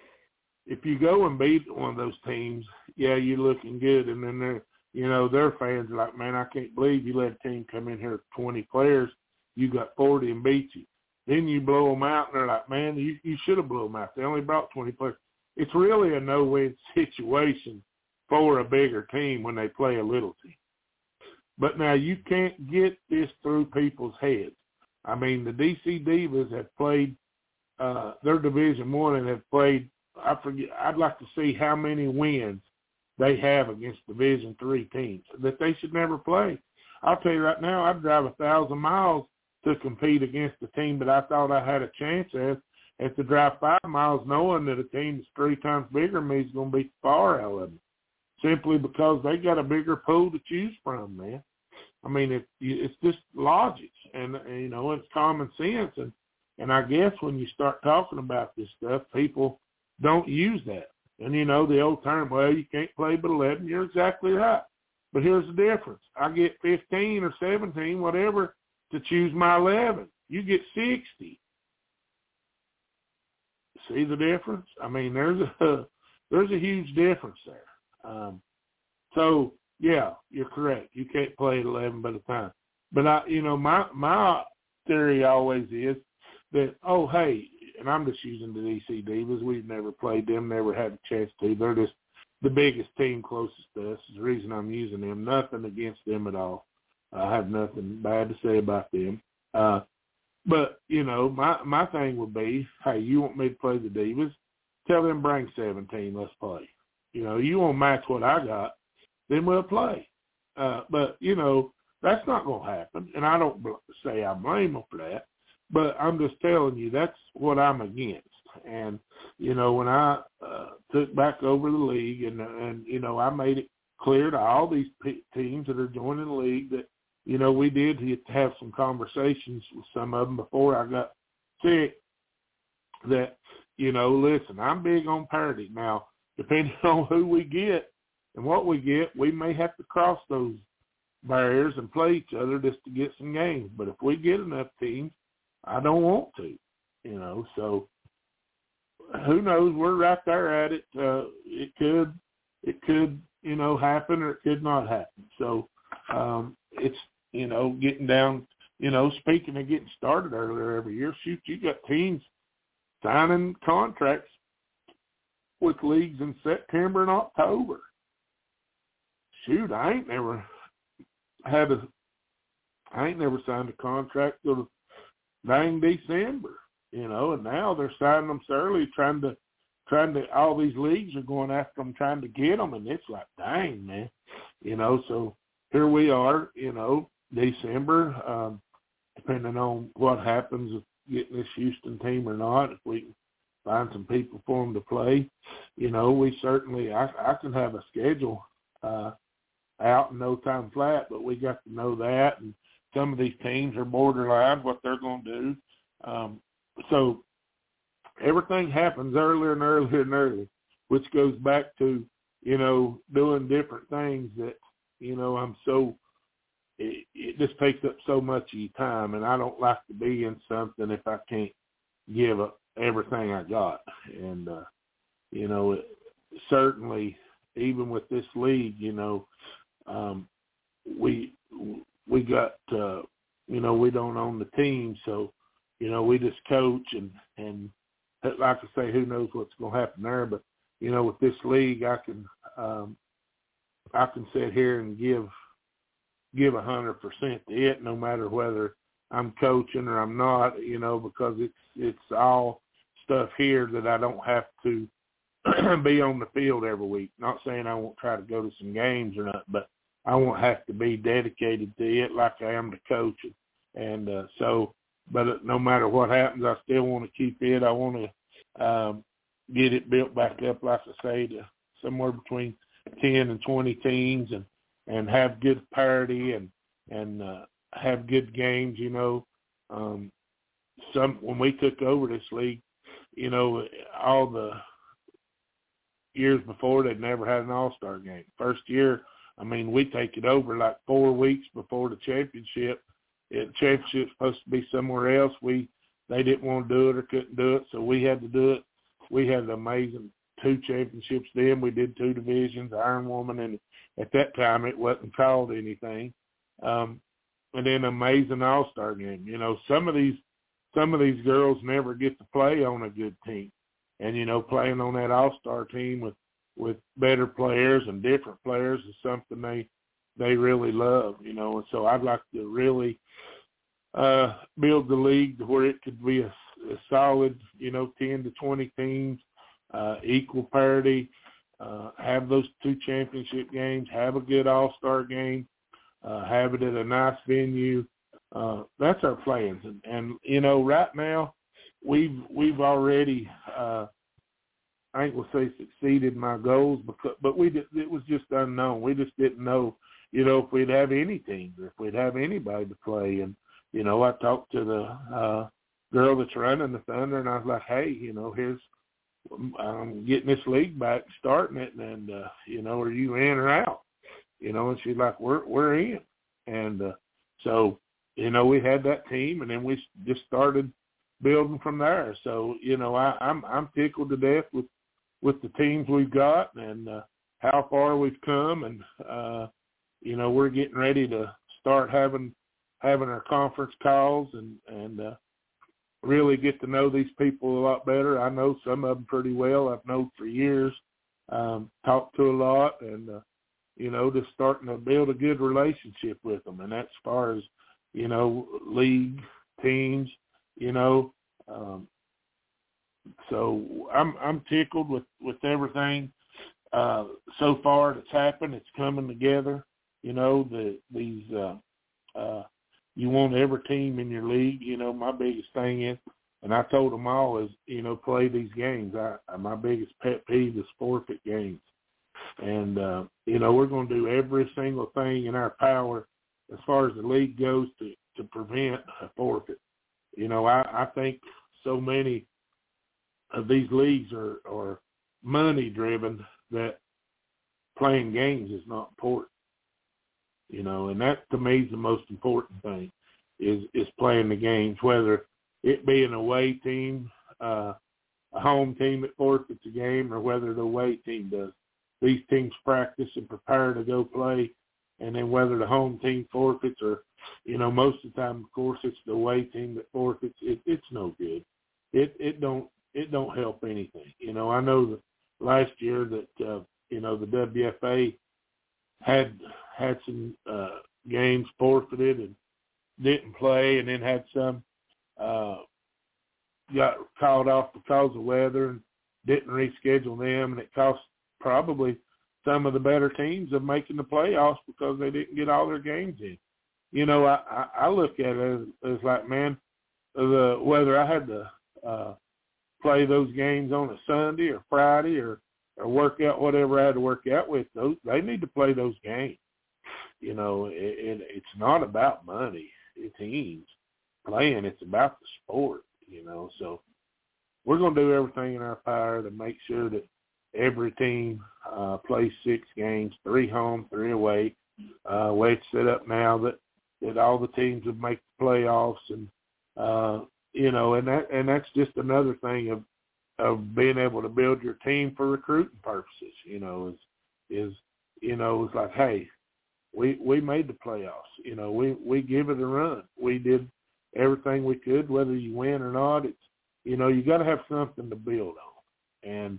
if you go and beat one of those teams, yeah, you're looking good, and then they're you know, their fans are like, man, I can't believe you let a team come in here with twenty players. You got forty and beat you. Then you blow them out, and they're like, man, you, you should have blown them out. They only brought twenty players. It's really a no-win situation for a bigger team when they play a little team. But now you can't get this through people's heads. I mean, the D C Divas have played uh, their Division One and have played, I forget, I'd like to see how many wins they have against Division Three teams that they should never play. I'll tell you right now, I'd drive a thousand miles to compete against the team that I thought I had a chance at, have to drive five miles knowing that a team that's three times bigger than me is going to beat the far out of them, simply because they got a bigger pool to choose from, man. I mean, it, it's just logic, and, and you know, it's common sense. And, and I guess when you start talking about this stuff, people don't use that. And, you know, the old term, well, you can't play but eleven, you're exactly right. But here's the difference. I get fifteen or seventeen, whatever, to choose my eleven. You get sixty. See the difference? I mean, there's a there's a huge difference there. Um, so, yeah, you're correct. You can't play at eleven at a time. But, I, you know, my my theory always is that, oh, hey, and I'm just using the D C Divas. We've never played them, never had a chance to. They're just the biggest team closest to us is the reason I'm using them. Nothing against them at all. I have nothing bad to say about them. Uh, but, you know, my, my thing would be, hey, you want me to play the Divas? Tell them bring seventeen, let's play. You know, you want to match what I got, then we'll play. Uh, but, you know, that's not going to happen, and I don't say I blame them for that, but I'm just telling you that's what I'm against. And, you know, when I uh, took back over the league and, and, you know, I made it clear to all these p- teams that are joining the league that, you know, we did have some conversations with some of them before I got sick that, you know, listen, I'm big on parity. Now, depending on who we get and what we get, we may have to cross those barriers and play each other just to get some games. But if we get enough teams, I don't want to, you know, so who knows? We're right there at it. Uh, it could, it could, you know, happen or it could not happen. So um, it's, you know, getting down, you know, speaking of getting started earlier every year, shoot, you got teams signing contracts with leagues in September and October. Shoot, I ain't never had a, I ain't never signed a contract till dang December. You know, and now they're signing them so early, trying to, trying to, all these leagues are going after them, trying to get them, and it's like, dang, man. You know, so here we are, you know, December, um, depending on what happens with getting this Houston team or not, if we can find some people for them to play, you know, we certainly, I, I can have a schedule uh, out in no time flat, but we got to know that, and some of these teams are borderline what they're going to do. Um, So everything happens earlier and earlier and earlier, which goes back to, you know, doing different things that, you know, I'm so, it, it just takes up so much of your time, and I don't like to be in something if I can't give up everything I got. And, uh, you know, it, certainly even with this league, you know, um, we we got, uh, you know, we don't own the team, so, you know, we just coach, and, and like I say, who knows what's going to happen there. But, you know, with this league, I can um, I can sit here and give give a hundred percent to it, no matter whether I'm coaching or I'm not. You know, because it's it's all stuff here that I don't have to be on the field every week. Not saying I won't try to go to some games or not, but I won't have to be dedicated to it like I am to coaching. And uh, so. But no matter what happens, I still want to keep it. I want to um, get it built back up, like I say, to somewhere between ten and twenty teams, and, and have good parity and and uh, have good games. You know, um, some when we took over this league, you know, all the years before they'd never had an all-star game. First year, I mean, we take it over like four weeks before the championship. It, championship's supposed to be somewhere else. We they didn't want to do it or couldn't do it, so we had to do it. We had an amazing two championships then. We did two divisions, Iron Woman, and at that time it wasn't called anything. Um, and then amazing all-star game. You know, some of these some of these girls never get to play on a good team, and you know, playing on that all-star team with with better players and different players is something they they really love. You know, and so I'd like to really. Uh, build the league to where it could be a, a solid, you know, ten to twenty teams, uh, equal parity, uh, have those two championship games, have a good all-star game, uh, have it at a nice venue. Uh, that's our plans. And, and, you know, right now, we've we've already, uh, I ain't gonna say succeeded my goals, because, but we did, it was just unknown. We just didn't know, you know, if we'd have any teams or if we'd have anybody to play. And you know, I talked to the uh, girl that's running the Thunder, and I was like, hey, you know, here's I'm getting this league back, starting it, and uh, you know, are you in or out? You know, and she's like, we're we're in, and uh, so you know, we had that team, and then we just started building from there. So you know, I, I'm I'm tickled to death with with the teams we've got and uh, how far we've come, and uh, you know, we're getting ready to start having having our conference calls and and uh, really get to know these people a lot better. I know some of them pretty well. I've known for years, um, talked to a lot, and uh, you know, just starting to build a good relationship with them. And that's as far as, you know, league, teams, you know. Um, so I'm I'm tickled with, with everything uh, so far that's happened. It's coming together. You know, the these uh, uh, you want every team in your league. You know, my biggest thing is, and I told them all, is, you know, play these games. I, my biggest pet peeve is forfeit games. And, uh, you know, we're going to do every single thing in our power as far as the league goes to, to prevent a forfeit. You know, I, I think so many of these leagues are, are money-driven that playing games is not important. You know, and that to me is the most important thing, is, is playing the games, whether it be an away team, uh, a home team that forfeits a game, or whether the away team does. These teams practice and prepare to go play, and then whether the home team forfeits or, you know, most of the time, of course, it's the away team that forfeits. It, it's no good. It it don't it don't help anything. You know, I know that last year that uh, you know, the W F A had had some uh, games forfeited and didn't play, and then had some uh, got called off because of weather and didn't reschedule them, and it cost probably some of the better teams of making the playoffs because they didn't get all their games in. You know, I, I, I look at it as, as like, man, the whether I had to uh, play those games on a Sunday or Friday or, or work out whatever I had to work out with, those they need to play those games. You know, it, it, it's not about money. It's teams playing. It's about the sport, you know. So we're going to do everything in our power to make sure that every team uh, plays six games, three home, three away. Uh, way it's set up now that, that all the teams would make the playoffs, and uh, you know, and that and that's just another thing of of being able to build your team for recruiting purposes. You know, is is you know, it's like, hey, we we made the playoffs. You know, we we give it a run. We did everything we could, whether you win or not. It's, you know, you got to have something to build on, and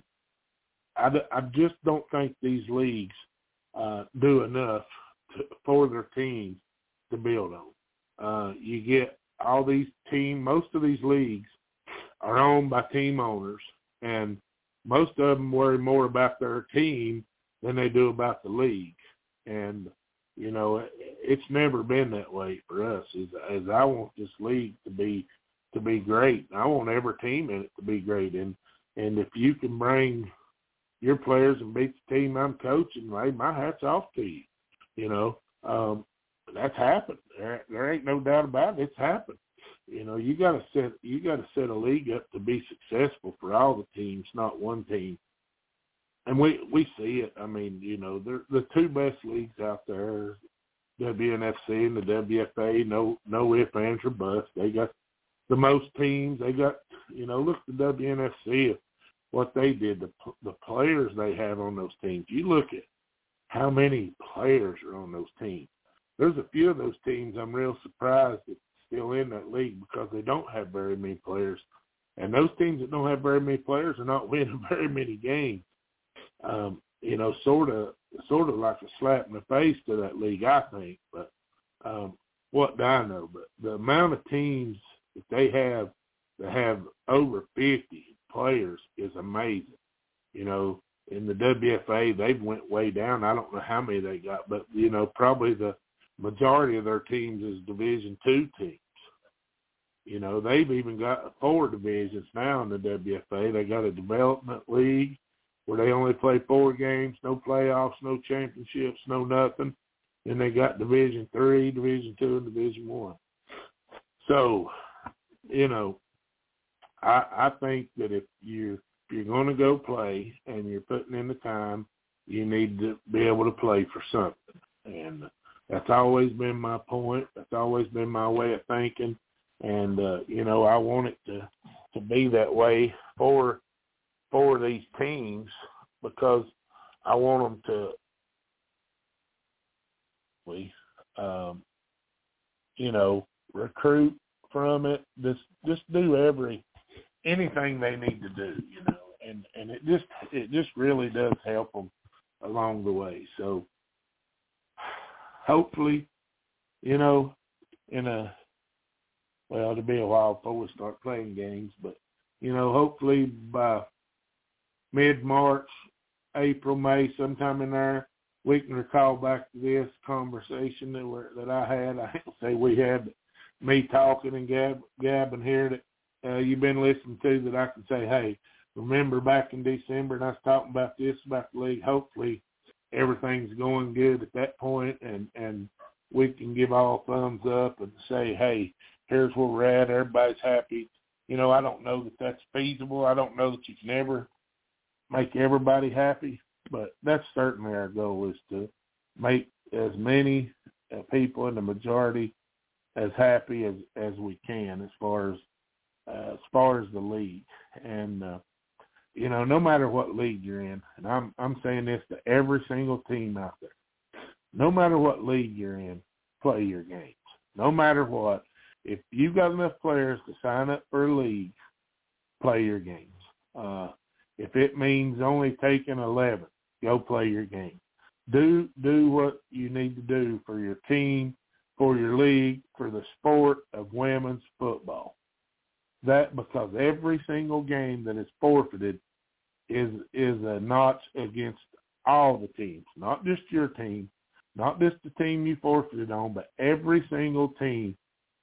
I, I just don't think these leagues uh, do enough to, for their teams to build on. Uh, you get all these team, most of these leagues are owned by team owners, and most of them worry more about their team than they do about the league. And, you know, it, it's never been that way for us. As, as I want this league to be to be great. I want every team in it to be great. And and if you can bring your players and beat the team I'm coaching, right, my hat's off to you. You know, um, that's happened. There, there ain't no doubt about it. It's happened. You know, you got to set you got to set a league up to be successful for all the teams, not one team. And we we see it. I mean, you know, they're the two best leagues out there, W N F C and the W F A. No no ifs, ands, or buts. They got the most teams. They got, you know, look at the W N F C. What they did, the the players they have on those teams. You look at how many players are on those teams. There's a few of those teams I'm real surprised that's still in that league because they don't have very many players. And those teams that don't have very many players are not winning very many games. Um, you know, sort of sort of like a slap in the face to that league, I think. But um, what do I know? But the amount of teams that they have that have over fifty players is amazing. You know, in the W F A, they've went way down. I don't know how many they got, but, you know, probably the majority of their teams is Division two teams. You know, they've even got four divisions now in the W F A. They got a development league where they only play four games, no playoffs, no championships, no nothing. Then they got Division Three, Division Two, and Division One. So, you know, I, I think that if you if you're going to go play and you're putting in the time, you need to be able to play for something. And that's always been my point. That's always been my way of thinking. And, uh, you know, I want it to, to be that way for for these teams because I want them to, we, um, you know, recruit from it. Just just do every anything they need to do, you know, and, and it just it just really does help them along the way. So hopefully, you know, in a well, it'll be a while before we start playing games, but you know, hopefully by mid-March, April, May, sometime in there, we can recall back to this conversation that we're, that I had. I say we had me talking and gab, gabbing here that uh, you've been listening to that I can say, hey, remember back in December and I was talking about this, about the league. Hopefully everything's going good at that point and, and we can give all thumbs up and say, hey, here's where we're at. Everybody's happy. You know, I don't know that that's feasible. I don't know that you can ever make everybody happy, but that's certainly our goal is to make as many uh, people in the majority as happy as, as we can as far as uh, as far as the league. And, uh, you know, no matter what league you're in, and I'm I'm saying this to every single team out there, no matter what league you're in, play your games. No matter what. If you've got enough players to sign up for a league, play your games. Uh, if it means only taking eleven, go play your game. Do do what you need to do for your team, for your league, for the sport of women's football. That because every single game that is forfeited is is a notch against all the teams, not just your team, not just the team you forfeited on, but every single team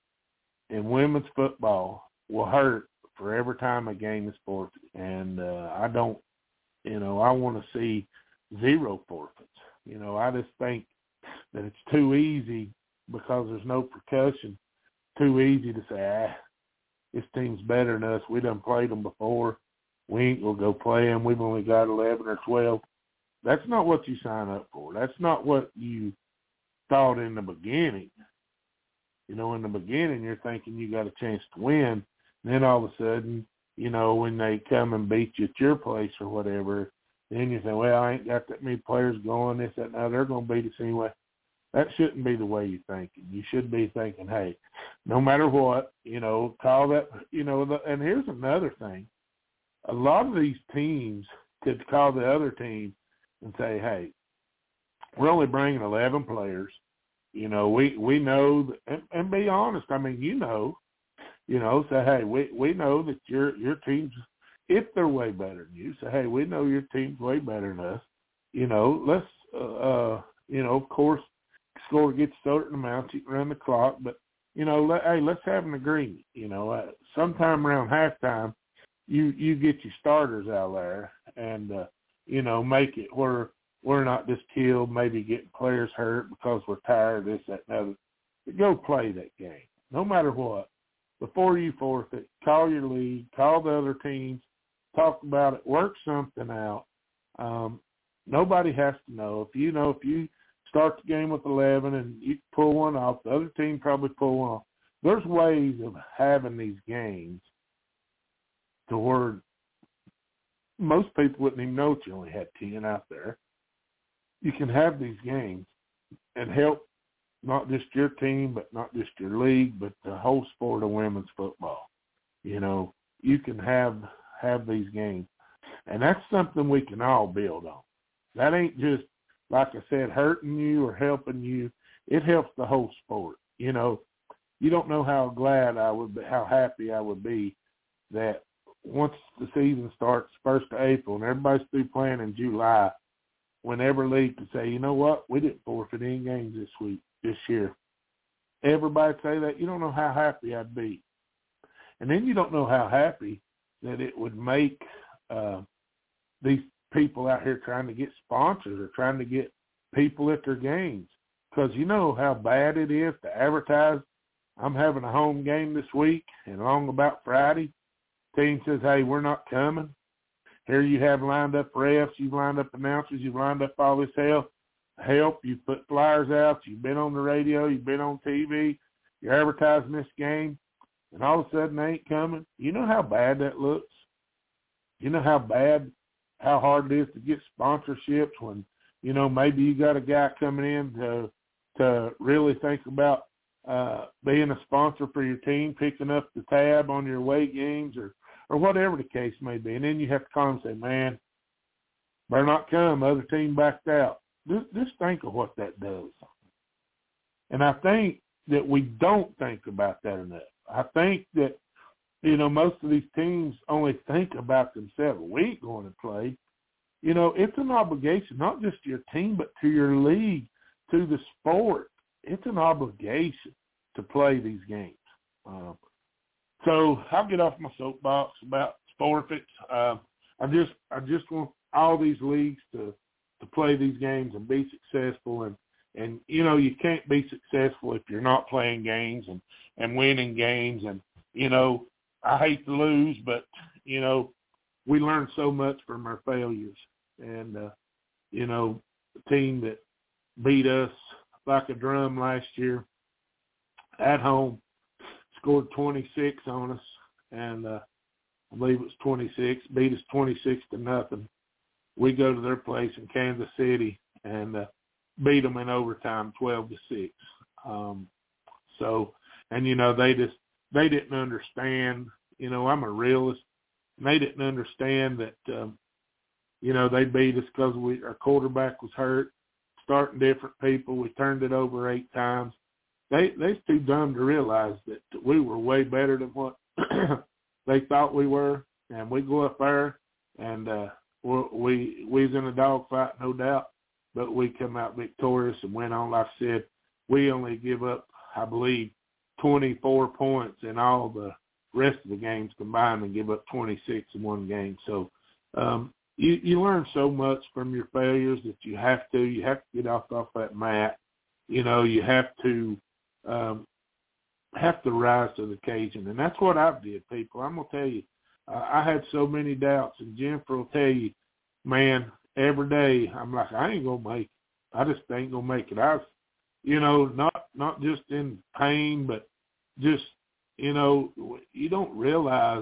in women's football will hurt for every time a game is forfeited. And uh, I don't, you know, I want to see zero forfeits. You know, I just think that it's too easy because there's no percussion, too easy to say, ah, this team's better than us. We done played them before. We ain't going to go play them. We've only got eleven or twelve. That's not what you sign up for. That's not what you thought in the beginning. You know, in the beginning, you're thinking you got a chance to win. And then all of a sudden, you know, when they come and beat you at your place or whatever, then you say, well, I ain't got that many players going, this, that, and that. They're going to beat us anyway. That shouldn't be the way you're thinking. You should be thinking, hey, no matter what, you know, call that, you know, the, and here's another thing. A lot of these teams could call the other team and say, hey, we're only bringing eleven players. You know, we, we know, that, and, and be honest, I mean, you know, you know, say, hey, we, we know that your your team's, if they're way better than you, say, hey, we know your team's way better than us. You know, let's, uh, uh, you know, of course, score gets a certain amount, you can run the clock, but, you know, let, hey, let's have an agreement. You know, uh, sometime around halftime, you, you get your starters out there and, uh, you know, make it where we're not just killed, maybe getting players hurt because we're tired, this, that, and other. But go play that game, no matter what. Before you forfeit, call your league, call the other teams, talk about it, work something out. Um, nobody has to know. If you know, if you start the game with eleven and you pull one off, the other team probably pull one off. There's ways of having these games to where most people wouldn't even know that you only had ten out there. You can have these games and help not just your team, but not just your league, but the whole sport of women's football. You know, you can have have these games. And that's something we can all build on. That ain't just, like I said, hurting you or helping you. It helps the whole sport. You know, you don't know how glad I would be, how happy I would be that once the season starts first of April and everybody's through playing in July, when every league could say, you know what, we didn't forfeit any games this week, this year. Everybody say that. You don't know how happy I'd be And then you don't know how happy that it would make uh, these people out here trying to get sponsors or trying to get people at their games. Because you know how bad it is to advertise, I'm having a home game this week, and along about Friday, team says, hey, we're not coming. Here you have lined up refs, you've lined up announcers, you've lined up all this help. help. You've put flyers out, you've been on the radio, you've been on T V, you're advertising this game, and all of a sudden they ain't coming. You know how bad that looks? You know how bad, how hard it is to get sponsorships when, you know, maybe you got a guy coming in to to really think about uh, being a sponsor for your team, picking up the tab on your away games or, or whatever the case may be. And then you have to call and say, man, better not come. Other team backed out. Just, just think of what that does. And I think that we don't think about that enough. I think that, you know, most of these teams only think about themselves. We ain't going to play. You know, it's an obligation, not just to your team, but to your league, to the sport. It's an obligation to play these games. Um, so I'll get off my soapbox about forfeits. Uh, I just I just want all these leagues to, to play these games and be successful. And, and, you know, you can't be successful if you're not playing games and, and winning games. And, you know, I hate to lose, but, you know, we learn so much from our failures. And, uh, you know, the team that beat us like a drum last year at home scored twenty-six on us, and uh, I believe it was twenty-six, beat us twenty-six to nothing. We go to their place in Kansas City and uh, beat them in overtime twelve to six. Um, so, and, you know, they just, they didn't understand, you know, I'm a realist, and they didn't understand that, um, you know, they beat us because we our quarterback was hurt, starting different people. We turned it over eight times. They they's too dumb to realize that we were way better than what they thought we were. And we go up there, and uh, we we was in a dogfight, no doubt, but we come out victorious and went on. Like I said, we only give up, I believe, twenty-four points in all the rest of the games combined, and give up twenty-six in one game. So um, you, you learn so much from your failures that you have to. You have to get off off that mat. You know, you have to um, have to rise to the occasion, and that's what I did, people. I'm gonna tell you, uh, I had so many doubts, and Jennifer will tell you, man, every day I'm like, I ain't gonna make it. I just ain't gonna make it. I was, you know, not not just in pain, but just, you know, you don't realize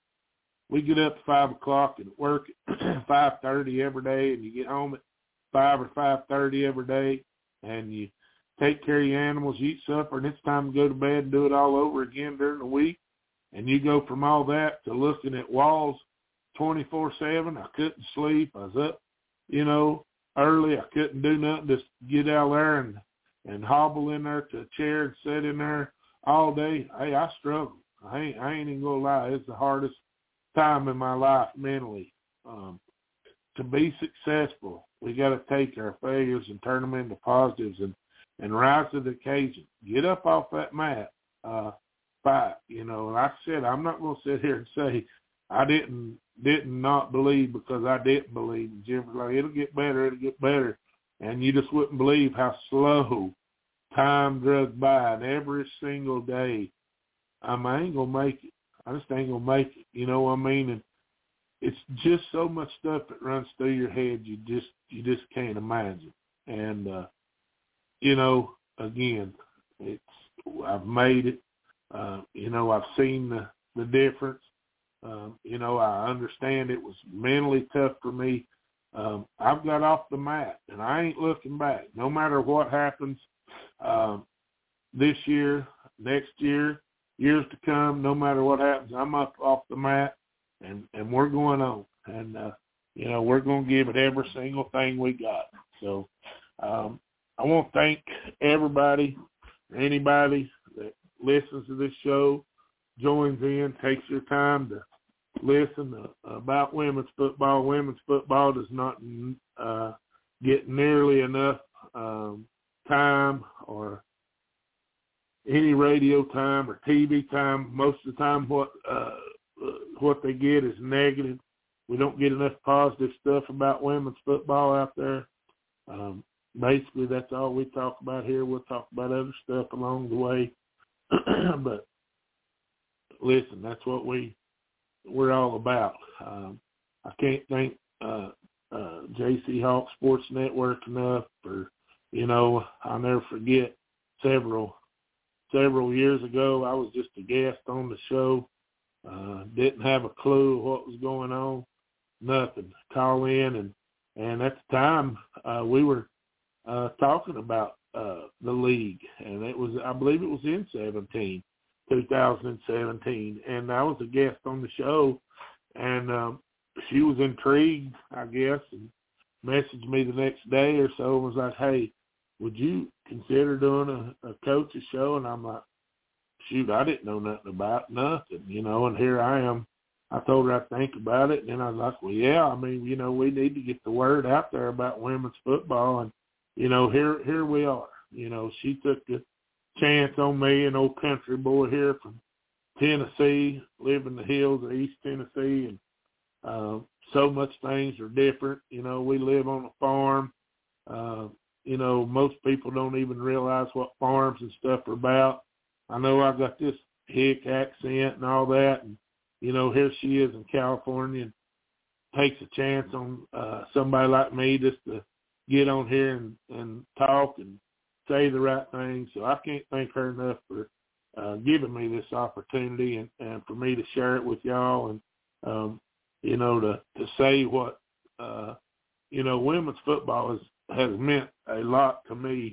we get up at five o'clock and work at five thirty every day, and you get home at five or five thirty every day, and you take care of your animals, you eat supper, and it's time to go to bed and do it all over again during the week. And you go from all that to looking at walls twenty-four seven. I couldn't sleep. I was up, you know, early. I couldn't do nothing. Just get out there and, and hobble in there to a chair and sit in there all day. Hey, I struggled. I ain't, I ain't even going to lie. It's the hardest time in my life mentally. Um, to be successful, we got to take our failures and turn them into positives and, and rise to the occasion. Get up off that mat. Uh, fight, you know. Like I said, I'm not going to sit here and say I didn't didn't not believe because I didn't believe. And Jim was like, it'll get better, it'll get better. And you just wouldn't believe how slow time dragged by. And every single day, I'm, I ain't going to make it. I just ain't going to make it. You know what I mean? And it's just so much stuff that runs through your head you just you just can't imagine. And, uh, you know, again, it's I've made it. Uh, you know, I've seen the, the difference. Um, you know, I understand it was mentally tough for me. Um, I've got off the mat, and I ain't looking back. No matter what happens um, this year, next year, years to come, no matter what happens, I'm up off the mat, and, and we're going on. And, uh, you know, we're going to give it every single thing we got. So um, I want to thank everybody, anybody that listens to this show, joins in, takes your time to listen to, about women's football. Women's football does not uh, get nearly enough um, time or any radio time or T V time. Most of the time what uh, what they get is negative. We don't get enough positive stuff about women's football out there. Um, basically, that's all we talk about here. We'll talk about other stuff along the way. But listen, that's what we, we're all about. Um, I can't thank uh, uh, J C Hawk Sports Network enough for, you know, I'll never forget several, several years ago, I was just a guest on the show. Uh, didn't have a clue what was going on. Nothing. Call in, and, and at the time uh, we were uh, talking about uh, the league, and it was, I believe it was in seventeen, two thousand seventeen, and I was a guest on the show, and um, she was intrigued, I guess, and messaged me the next day or so and was like, hey, would you consider doing a, a coach's show? And I'm like, shoot, I didn't know nothing about nothing, you know, and here I am. I told her I'd think about it, and then I was like, well, yeah, I mean, you know, we need to get the word out there about women's football, and, you know, here here we are. You know, she took a chance on me, an old country boy here from Tennessee, live in the hills of East Tennessee, and uh, so much things are different. You know, we live on a farm. Uh, you know, most people don't even realize what farms and stuff are about. I know I've got this hick accent and all that, and, you know, here she is in California and takes a chance on uh, somebody like me just to get on here and, and talk and say the right thing. So I can't thank her enough for uh, giving me this opportunity and, and for me to share it with y'all and, um, you know, to, to say what, uh, you know, women's football has, has meant a lot to me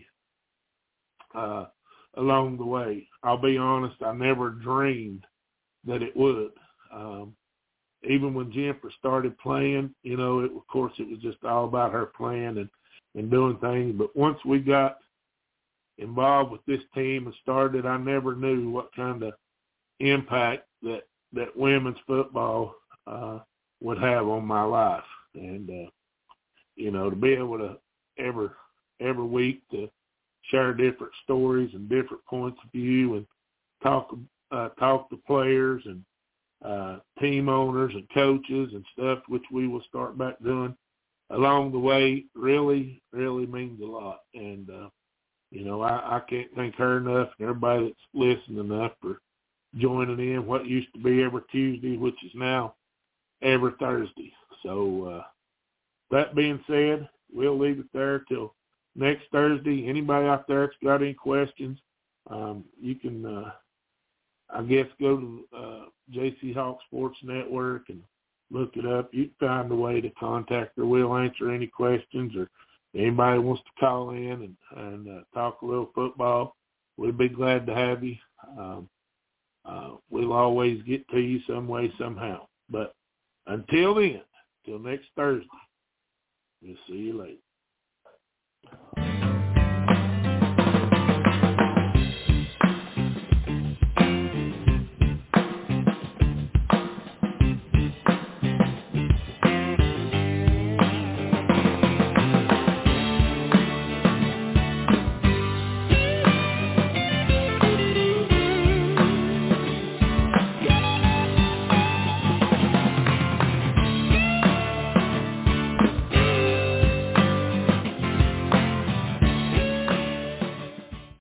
uh, along the way. I'll be honest, I never dreamed that it would. Um, even when Jennifer started playing, you know, it, of course, it was just all about her playing and, and doing things. But once we got involved with this team and started, I never knew what kind of impact that, that women's football uh, would have on my life. And, uh, you know, to be able to every, every week to share different stories and different points of view and talk, uh, talk to players and uh, team owners and coaches and stuff, which we will start back doing along the way, really, really means a lot. And, uh, you know, I, I can't thank her enough and everybody that's listening enough for joining in what used to be every Tuesday, which is now every Thursday. So uh, that being said, we'll leave it there till next Thursday. Anybody out there that's got any questions, um, you can, uh, I guess, go to uh, J C Hawk Sports Network and look it up. You can find a way to contact her. We'll answer any questions, or anybody wants to call in and, and uh, talk a little football, we'd be glad to have you. Um, uh, we'll always get to you some way, somehow. But until then, till next Thursday, we'll see you later.